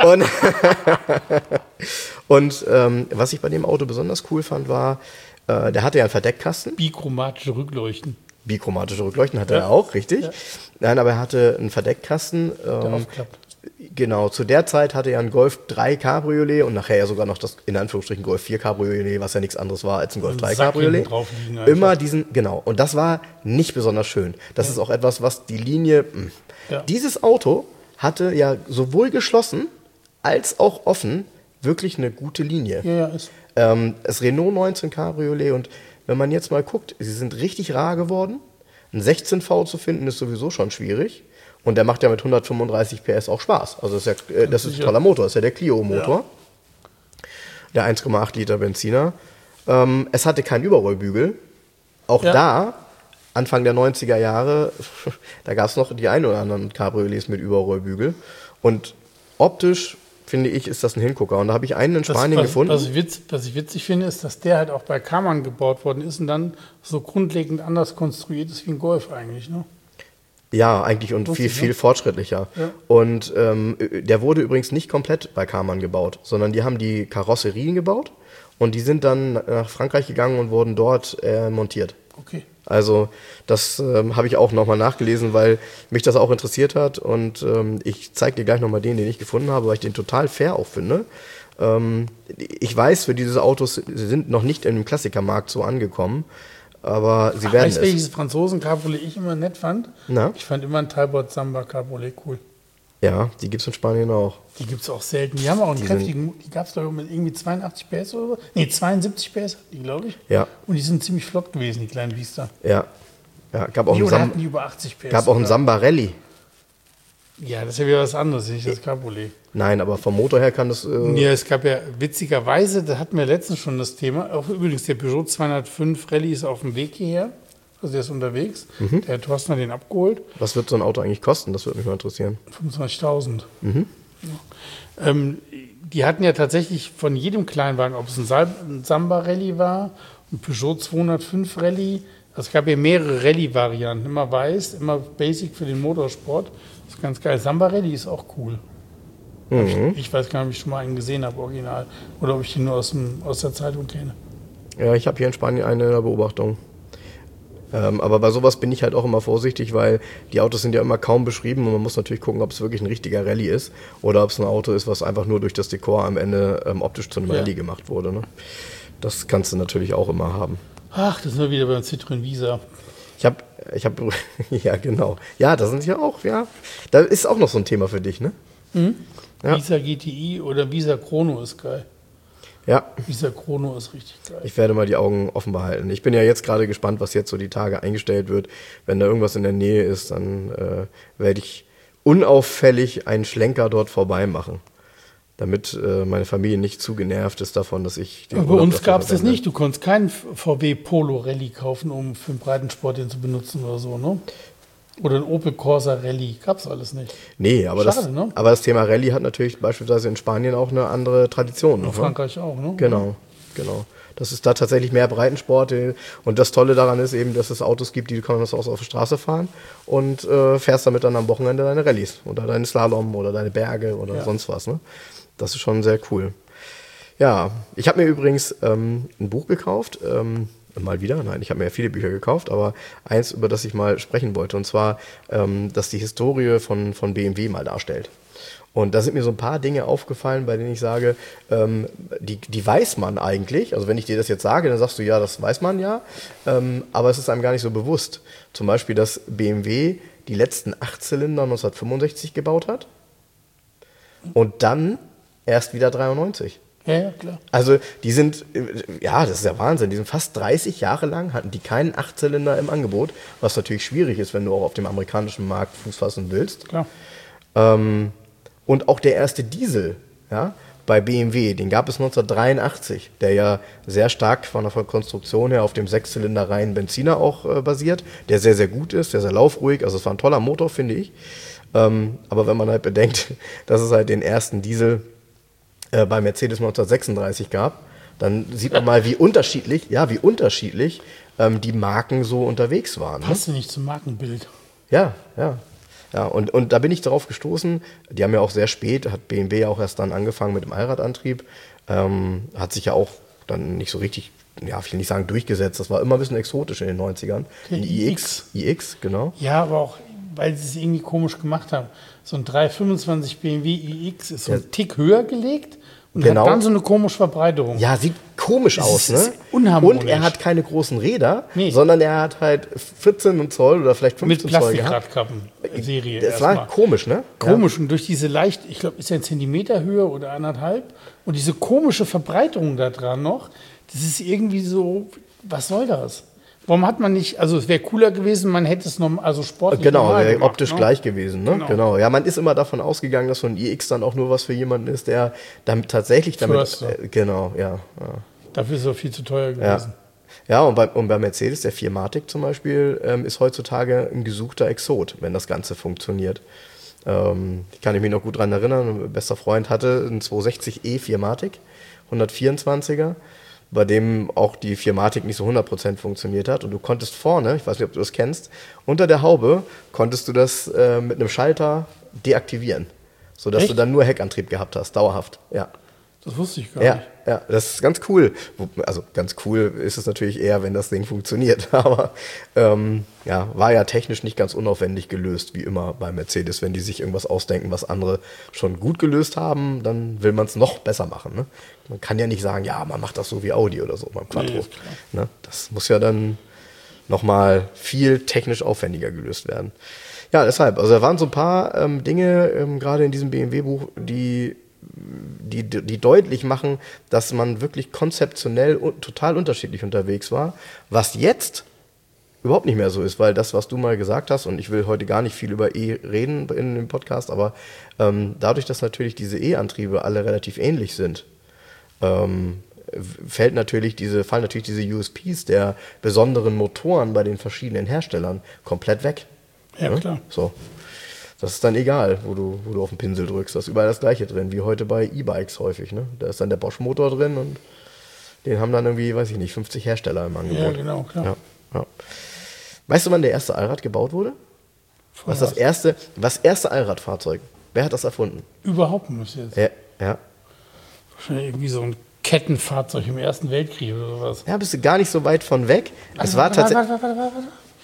Und was ich bei dem Auto besonders cool fand, war, der hatte ja einen Verdeckkasten. Bichromatische Rückleuchten. Bichromatische Rückleuchten hatte er auch, richtig. Ja. Nein, aber er hatte einen Verdeckkasten. Der aufklappt. Genau, zu der Zeit hatte er einen Golf 3 Cabriolet und nachher ja sogar noch das, in Anführungsstrichen, Golf 4 Cabriolet, was ja nichts anderes war als ein Golf 3 Cabriolet. Immer genau. Und das war nicht besonders schön. Das ist auch etwas, was die Linie... Ja. Dieses Auto hatte ja sowohl geschlossen als auch offen wirklich eine gute Linie. Ja, ist. Das Renault 19 Cabriolet, und wenn man jetzt mal guckt, sie sind richtig rar geworden. Ein 16V zu finden ist sowieso schon schwierig. Und der macht ja mit 135 PS auch Spaß. Also das ist ein toller Motor, das ist ja der Clio-Motor. Ja. Der 1,8 Liter Benziner. Es hatte keinen Überrollbügel. Auch da, Anfang der 90er Jahre, da gab es noch die ein oder anderen Cabriolets mit Überrollbügel. Und optisch, finde ich, ist das ein Hingucker. Und da habe ich einen in Spanien gefunden. Was ich witzig finde, ist, dass der halt auch bei Karmann gebaut worden ist und dann so grundlegend anders konstruiert ist wie ein Golf eigentlich, ne? Ja, eigentlich, und viel fortschrittlicher. Ja. Und der wurde übrigens nicht komplett bei Karmann gebaut, sondern die haben die Karosserien gebaut und die sind dann nach Frankreich gegangen und wurden dort montiert. Okay. Also das habe ich auch nochmal nachgelesen, weil mich das auch interessiert hat, und ich zeige dir gleich nochmal den ich gefunden habe, weil ich den total fair auch finde. Ich weiß, für diese Autos sind noch nicht im Klassikermarkt so angekommen, aber sie werden es. Weißt du, welches Franzosen-Cabriolet ich immer nett fand? Na? Ich fand immer ein Talbot Samba Cabriolet cool. Ja, die gibt es in Spanien auch. Die gibt es auch selten. Die haben auch einen kräftigen, die gab es doch mit irgendwie 82 PS oder so. Nee, 72 PS hatten die, glaube ich. Ja. Und die sind ziemlich flott gewesen, die kleinen Biester. Ja. Gab auch hatten die über 80 PS. Gab auch einen Samba Rally. Ja, das ist ja wieder was anderes, nicht das Cabriolet. Nein, aber vom Motor her kann das... Ja, es gab ja witzigerweise, da hatten wir letztens schon das Thema, auch übrigens der Peugeot 205 Rally ist auf dem Weg hierher, also der ist unterwegs, der hat Thorsten hat den abgeholt. Was wird so ein Auto eigentlich kosten? Das würde mich mal interessieren. 25.000. Ja. Die hatten ja tatsächlich von jedem Kleinwagen, ob es ein Samba Rally war, ein Peugeot 205 Rally, also es gab ja mehrere Rally-Varianten, immer weiß, immer Basic für den Motorsport. Das ist ganz geil. Samba Rally ist auch cool. Ich weiß gar nicht, ob ich schon mal einen gesehen habe, original. Oder ob ich den nur aus der Zeitung kenne. Ja, ich habe hier in Spanien eine in der Beobachtung. Aber bei sowas bin ich halt auch immer vorsichtig, weil die Autos sind ja immer kaum beschrieben und man muss natürlich gucken, ob es wirklich ein richtiger Rallye ist oder ob es ein Auto ist, was einfach nur durch das Dekor am Ende optisch zu einem Rallye gemacht wurde. Ne? Das kannst du natürlich auch immer haben. Ach, das sind wir wieder beim Citroën Visa. Ich hab, ja genau. Ja, da sind ja auch, da ist auch noch so ein Thema für dich, ne? Mhm. Ja. Visa GTI oder Visa Chrono ist geil. Ja. Visa Chrono ist richtig geil. Ich werde mal die Augen offen behalten. Ich bin ja jetzt gerade gespannt, was jetzt so die Tage eingestellt wird. Wenn da irgendwas in der Nähe ist, dann werde ich unauffällig einen Schlenker dort vorbei machen. Damit meine Familie nicht zu genervt ist davon, dass ich... Bei uns gab es das nicht. Du konntest keinen VW Polo Rallye kaufen, um für den Breitensport den zu benutzen oder so, ne? Oder ein Opel Corsa Rallye. Gab es alles nicht. Nee, aber, schade, ne? Aber das Thema Rallye hat natürlich beispielsweise in Spanien auch eine andere Tradition. In Frankreich auch, ne? Genau. Das ist da tatsächlich mehr Breitensport. Und das Tolle daran ist eben, dass es Autos gibt, die du kannst auf der Straße fahren und fährst damit dann am Wochenende deine Rallyes oder deine Slalom oder deine Berge oder sonst was. Ne? Das ist schon sehr cool. Ja, ich habe mir übrigens ein Buch gekauft. Mal wieder. Nein, ich habe mir ja viele Bücher gekauft, aber eins, über das ich mal sprechen wollte, und zwar, dass die Historie von BMW mal darstellt. Und da sind mir so ein paar Dinge aufgefallen, bei denen ich sage, die weiß man eigentlich. Also wenn ich dir das jetzt sage, dann sagst du, ja, das weiß man ja. Aber es ist einem gar nicht so bewusst. Zum Beispiel, dass BMW die letzten 8 Zylinder 1965 gebaut hat und dann erst wieder 93. Ja, klar. Also die sind, ja, das ist ja Wahnsinn, die sind fast 30 Jahre lang, hatten die keinen 8-Zylinder im Angebot, was natürlich schwierig ist, wenn du auch auf dem amerikanischen Markt Fuß fassen willst. Klar. Und auch der erste Diesel, ja, bei BMW, den gab es 1983, der ja sehr stark von der Konstruktion her auf dem 6-Zylinder reinen Benziner auch basiert, der sehr, sehr gut ist, der sehr laufruhig, also es war ein toller Motor, finde ich. Aber wenn man halt bedenkt, dass es halt den ersten Diesel bei Mercedes 1936 gab, dann sieht man mal, wie unterschiedlich die Marken so unterwegs waren. Passt ja nicht zum Markenbild. Ja. Und da bin ich darauf gestoßen, die haben ja auch sehr spät, hat BMW ja auch erst dann angefangen mit dem Allradantrieb, hat sich ja auch dann nicht so richtig, ja, ich will nicht sagen durchgesetzt, das war immer ein bisschen exotisch in den 90ern. Der iX, genau. Ja, aber auch, weil sie es irgendwie komisch gemacht haben. So ein 325 BMW iX ist so ein Tick höher gelegt und hat dann so eine komische Verbreiterung. Ja, sieht komisch aus, ne? Ist unharmonisch. Und er hat keine großen Räder, Nee. sondern er hat halt 14 Zoll oder vielleicht 15 Mit Zoll gehabt. Plastikradkappen-Serie. Das war komisch, ne? Komisch und durch diese leicht, ich glaube, ist ja 1 Zentimeter Höhe oder 1,5 und diese komische Verbreiterung da dran noch, das ist irgendwie so, was soll das? Warum hat man nicht, also es wäre cooler gewesen, man hätte es noch, also sportlich Genau, normal wäre gemacht, optisch ne? gleich gewesen, ne? Genau. Genau. Ja, man ist immer davon ausgegangen, dass so ein iX dann auch nur was für jemanden ist, der damit tatsächlich Förster. Genau, ja. Dafür ist er viel zu teuer Ja, gewesen. ja und bei Mercedes, der 4MATIC zum Beispiel, ist heutzutage ein gesuchter Exot, wenn das Ganze funktioniert. Ich kann mich noch gut daran erinnern, mein bester Freund hatte einen 260e 4MATIC, 124er, bei dem auch die 4MATIC nicht so 100% funktioniert hat. Und du konntest vorne, ich weiß nicht, ob du das kennst, unter der Haube konntest du das mit einem Schalter deaktivieren, sodass Echt? du dann nur Heckantrieb gehabt hast, dauerhaft. Ja. Das wusste ich gar nicht. Ja, das ist ganz cool. Also ganz cool ist es natürlich eher, wenn das Ding funktioniert. Aber war ja technisch nicht ganz unaufwendig gelöst, wie immer bei Mercedes. Wenn die sich irgendwas ausdenken, was andere schon gut gelöst haben, dann will man es noch besser machen. Ne? Man kann ja nicht sagen, ja, man macht das so wie Audi oder so beim Quattro. Nee, ist klar. Ne? Das muss ja dann nochmal viel technisch aufwendiger gelöst werden. Ja, deshalb, also da waren so ein paar Dinge, gerade in diesem BMW-Buch, die deutlich machen, dass man wirklich konzeptionell total unterschiedlich unterwegs war, was jetzt überhaupt nicht mehr so ist, weil das, was du mal gesagt hast, und ich will heute gar nicht viel über E reden in dem Podcast, aber dadurch, dass natürlich diese E-Antriebe alle relativ ähnlich sind, fallen natürlich diese USPs der besonderen Motoren bei den verschiedenen Herstellern komplett weg. Ja, klar. So. Das ist dann egal, wo du auf den Pinsel drückst. Da ist überall das Gleiche drin, wie heute bei E-Bikes häufig. Ne? Da ist dann der Bosch-Motor drin und den haben dann irgendwie, weiß ich nicht, 50 Hersteller im Angebot. Ja, genau, klar. Ja. Weißt du, wann der erste Allrad gebaut wurde? Was erste Allradfahrzeug? Wer hat das erfunden? Überhaupt nicht jetzt. Ja. Wahrscheinlich irgendwie so ein Kettenfahrzeug im Ersten Weltkrieg oder sowas. Ja, bist du gar nicht so weit von weg. Es war tatsächlich. Warte.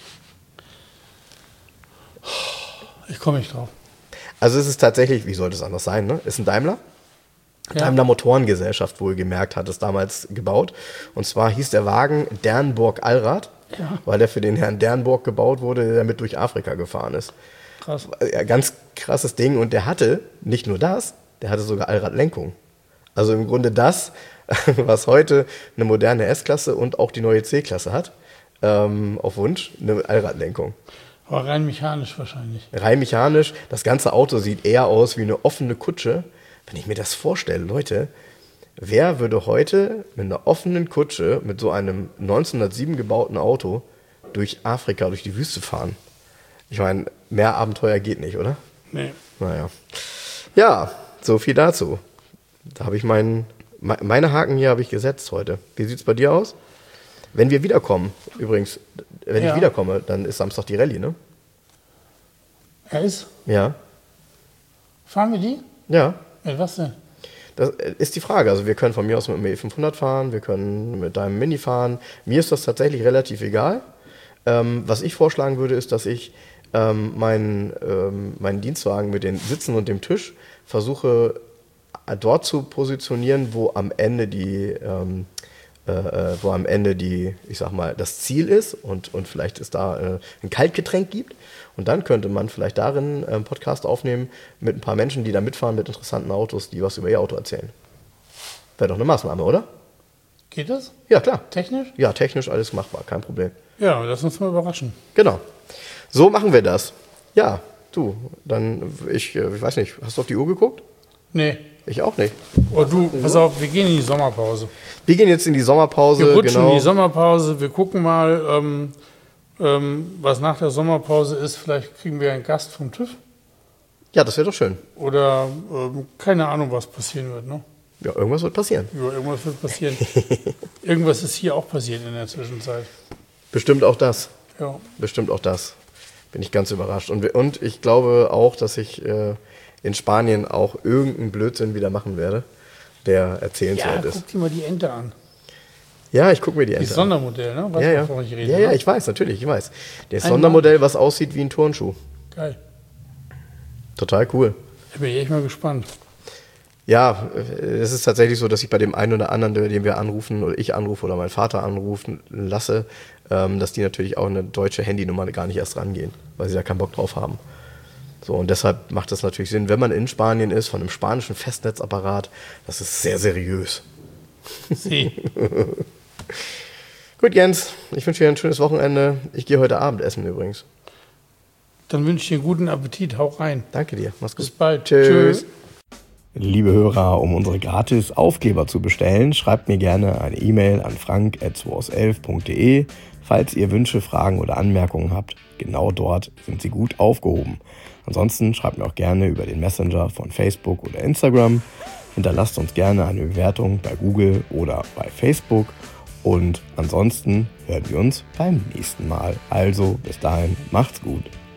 Ich komme nicht drauf. Also es ist tatsächlich, wie sollte es anders sein, ne? Ist ein Daimler. Ja. Daimler Motorengesellschaft wohlgemerkt hat es damals gebaut. Und zwar hieß der Wagen Dernburg Allrad, weil der für den Herrn Dernburg gebaut wurde, der damit durch Afrika gefahren ist. Krass. Ja, ganz krasses Ding. Und der hatte nicht nur das, der hatte sogar Allradlenkung. Also im Grunde das, was heute eine moderne S-Klasse und auch die neue C-Klasse hat, auf Wunsch, eine Allradlenkung. Aber rein mechanisch wahrscheinlich. Rein mechanisch, das ganze Auto sieht eher aus wie eine offene Kutsche. Wenn ich mir das vorstelle, Leute, wer würde heute mit einer offenen Kutsche, mit so einem 1907 gebauten Auto durch Afrika, durch die Wüste fahren? Ich meine, mehr Abenteuer geht nicht, oder? Nee. Naja. Ja, so viel dazu. Da habe ich meine Haken hier habe ich gesetzt heute. Wie sieht es bei dir aus? Wenn wir wiederkommen, übrigens, wenn ich wiederkomme, dann ist Samstag die Rallye, ne? Er ist? Ja. Fahren wir die? Ja. Mit was denn? Das ist die Frage. Also wir können von mir aus mit dem E500 fahren, wir können mit deinem Mini fahren. Mir ist das tatsächlich relativ egal. Was ich vorschlagen würde, ist, dass ich meinen Dienstwagen mit den Sitzen und dem Tisch versuche dort zu positionieren, wo am Ende ich sag mal, das Ziel ist und vielleicht es da ein Kaltgetränk gibt. Und dann könnte man vielleicht darin einen Podcast aufnehmen mit ein paar Menschen, die da mitfahren mit interessanten Autos, die was über ihr Auto erzählen. Wäre doch eine Maßnahme, oder? Geht das? Ja, klar. Technisch? Ja, technisch alles machbar, kein Problem. Ja, lass uns mal überraschen. Genau. So machen wir das. Ja, du, dann, ich weiß nicht, hast du auf die Uhr geguckt? Nee. Ich auch nicht. Oh du, pass auf, wir gehen in die Sommerpause. Wir gehen jetzt in die Sommerpause. Wir rutschen in die Sommerpause, wir gucken mal, was nach der Sommerpause ist. Vielleicht kriegen wir einen Gast vom TÜV. Ja, das wäre doch schön. Oder keine Ahnung, was passieren wird, ne? Ja, irgendwas wird passieren. Ja, irgendwas wird passieren. Irgendwas ist hier auch passiert in der Zwischenzeit. Bestimmt auch das. Ja. Bestimmt auch das. Bin ich ganz überrascht. Und ich glaube auch, dass ich in Spanien auch irgendeinen Blödsinn wieder machen werde, der erzählenswert ist. Guck dir mal die Ente an. Ja, ich gucke mir die Ente Das an. Sondermodell, ne? Weißt du, wovon ich rede? Ja, ne? ich weiß, natürlich, ich weiß. Das Sondermodell, was aussieht wie ein Turnschuh. Geil. Total cool. Da bin ich echt mal gespannt. Ja, es ist tatsächlich so, dass ich bei dem einen oder anderen, den wir anrufen, oder ich anrufe oder mein Vater anrufen lasse, dass die natürlich auch eine deutsche Handynummer gar nicht erst rangehen, weil sie da keinen Bock drauf haben. So, und deshalb macht das natürlich Sinn, wenn man in Spanien ist, von einem spanischen Festnetzapparat, das ist sehr seriös. Sie. Gut, Jens, ich wünsche dir ein schönes Wochenende. Ich gehe heute Abend essen übrigens. Dann wünsche ich dir einen guten Appetit. Hau rein. Danke dir. Mach's gut. Bis bald. Tschüss. Liebe Hörer, um unsere gratis Aufkleber zu bestellen, schreibt mir gerne eine E-Mail an frank@2aus11.de. Falls ihr Wünsche, Fragen oder Anmerkungen habt, genau dort sind sie gut aufgehoben. Ansonsten schreibt mir auch gerne über den Messenger von Facebook oder Instagram. Hinterlasst uns gerne eine Bewertung bei Google oder bei Facebook. Und ansonsten hören wir uns beim nächsten Mal. Also bis dahin, macht's gut.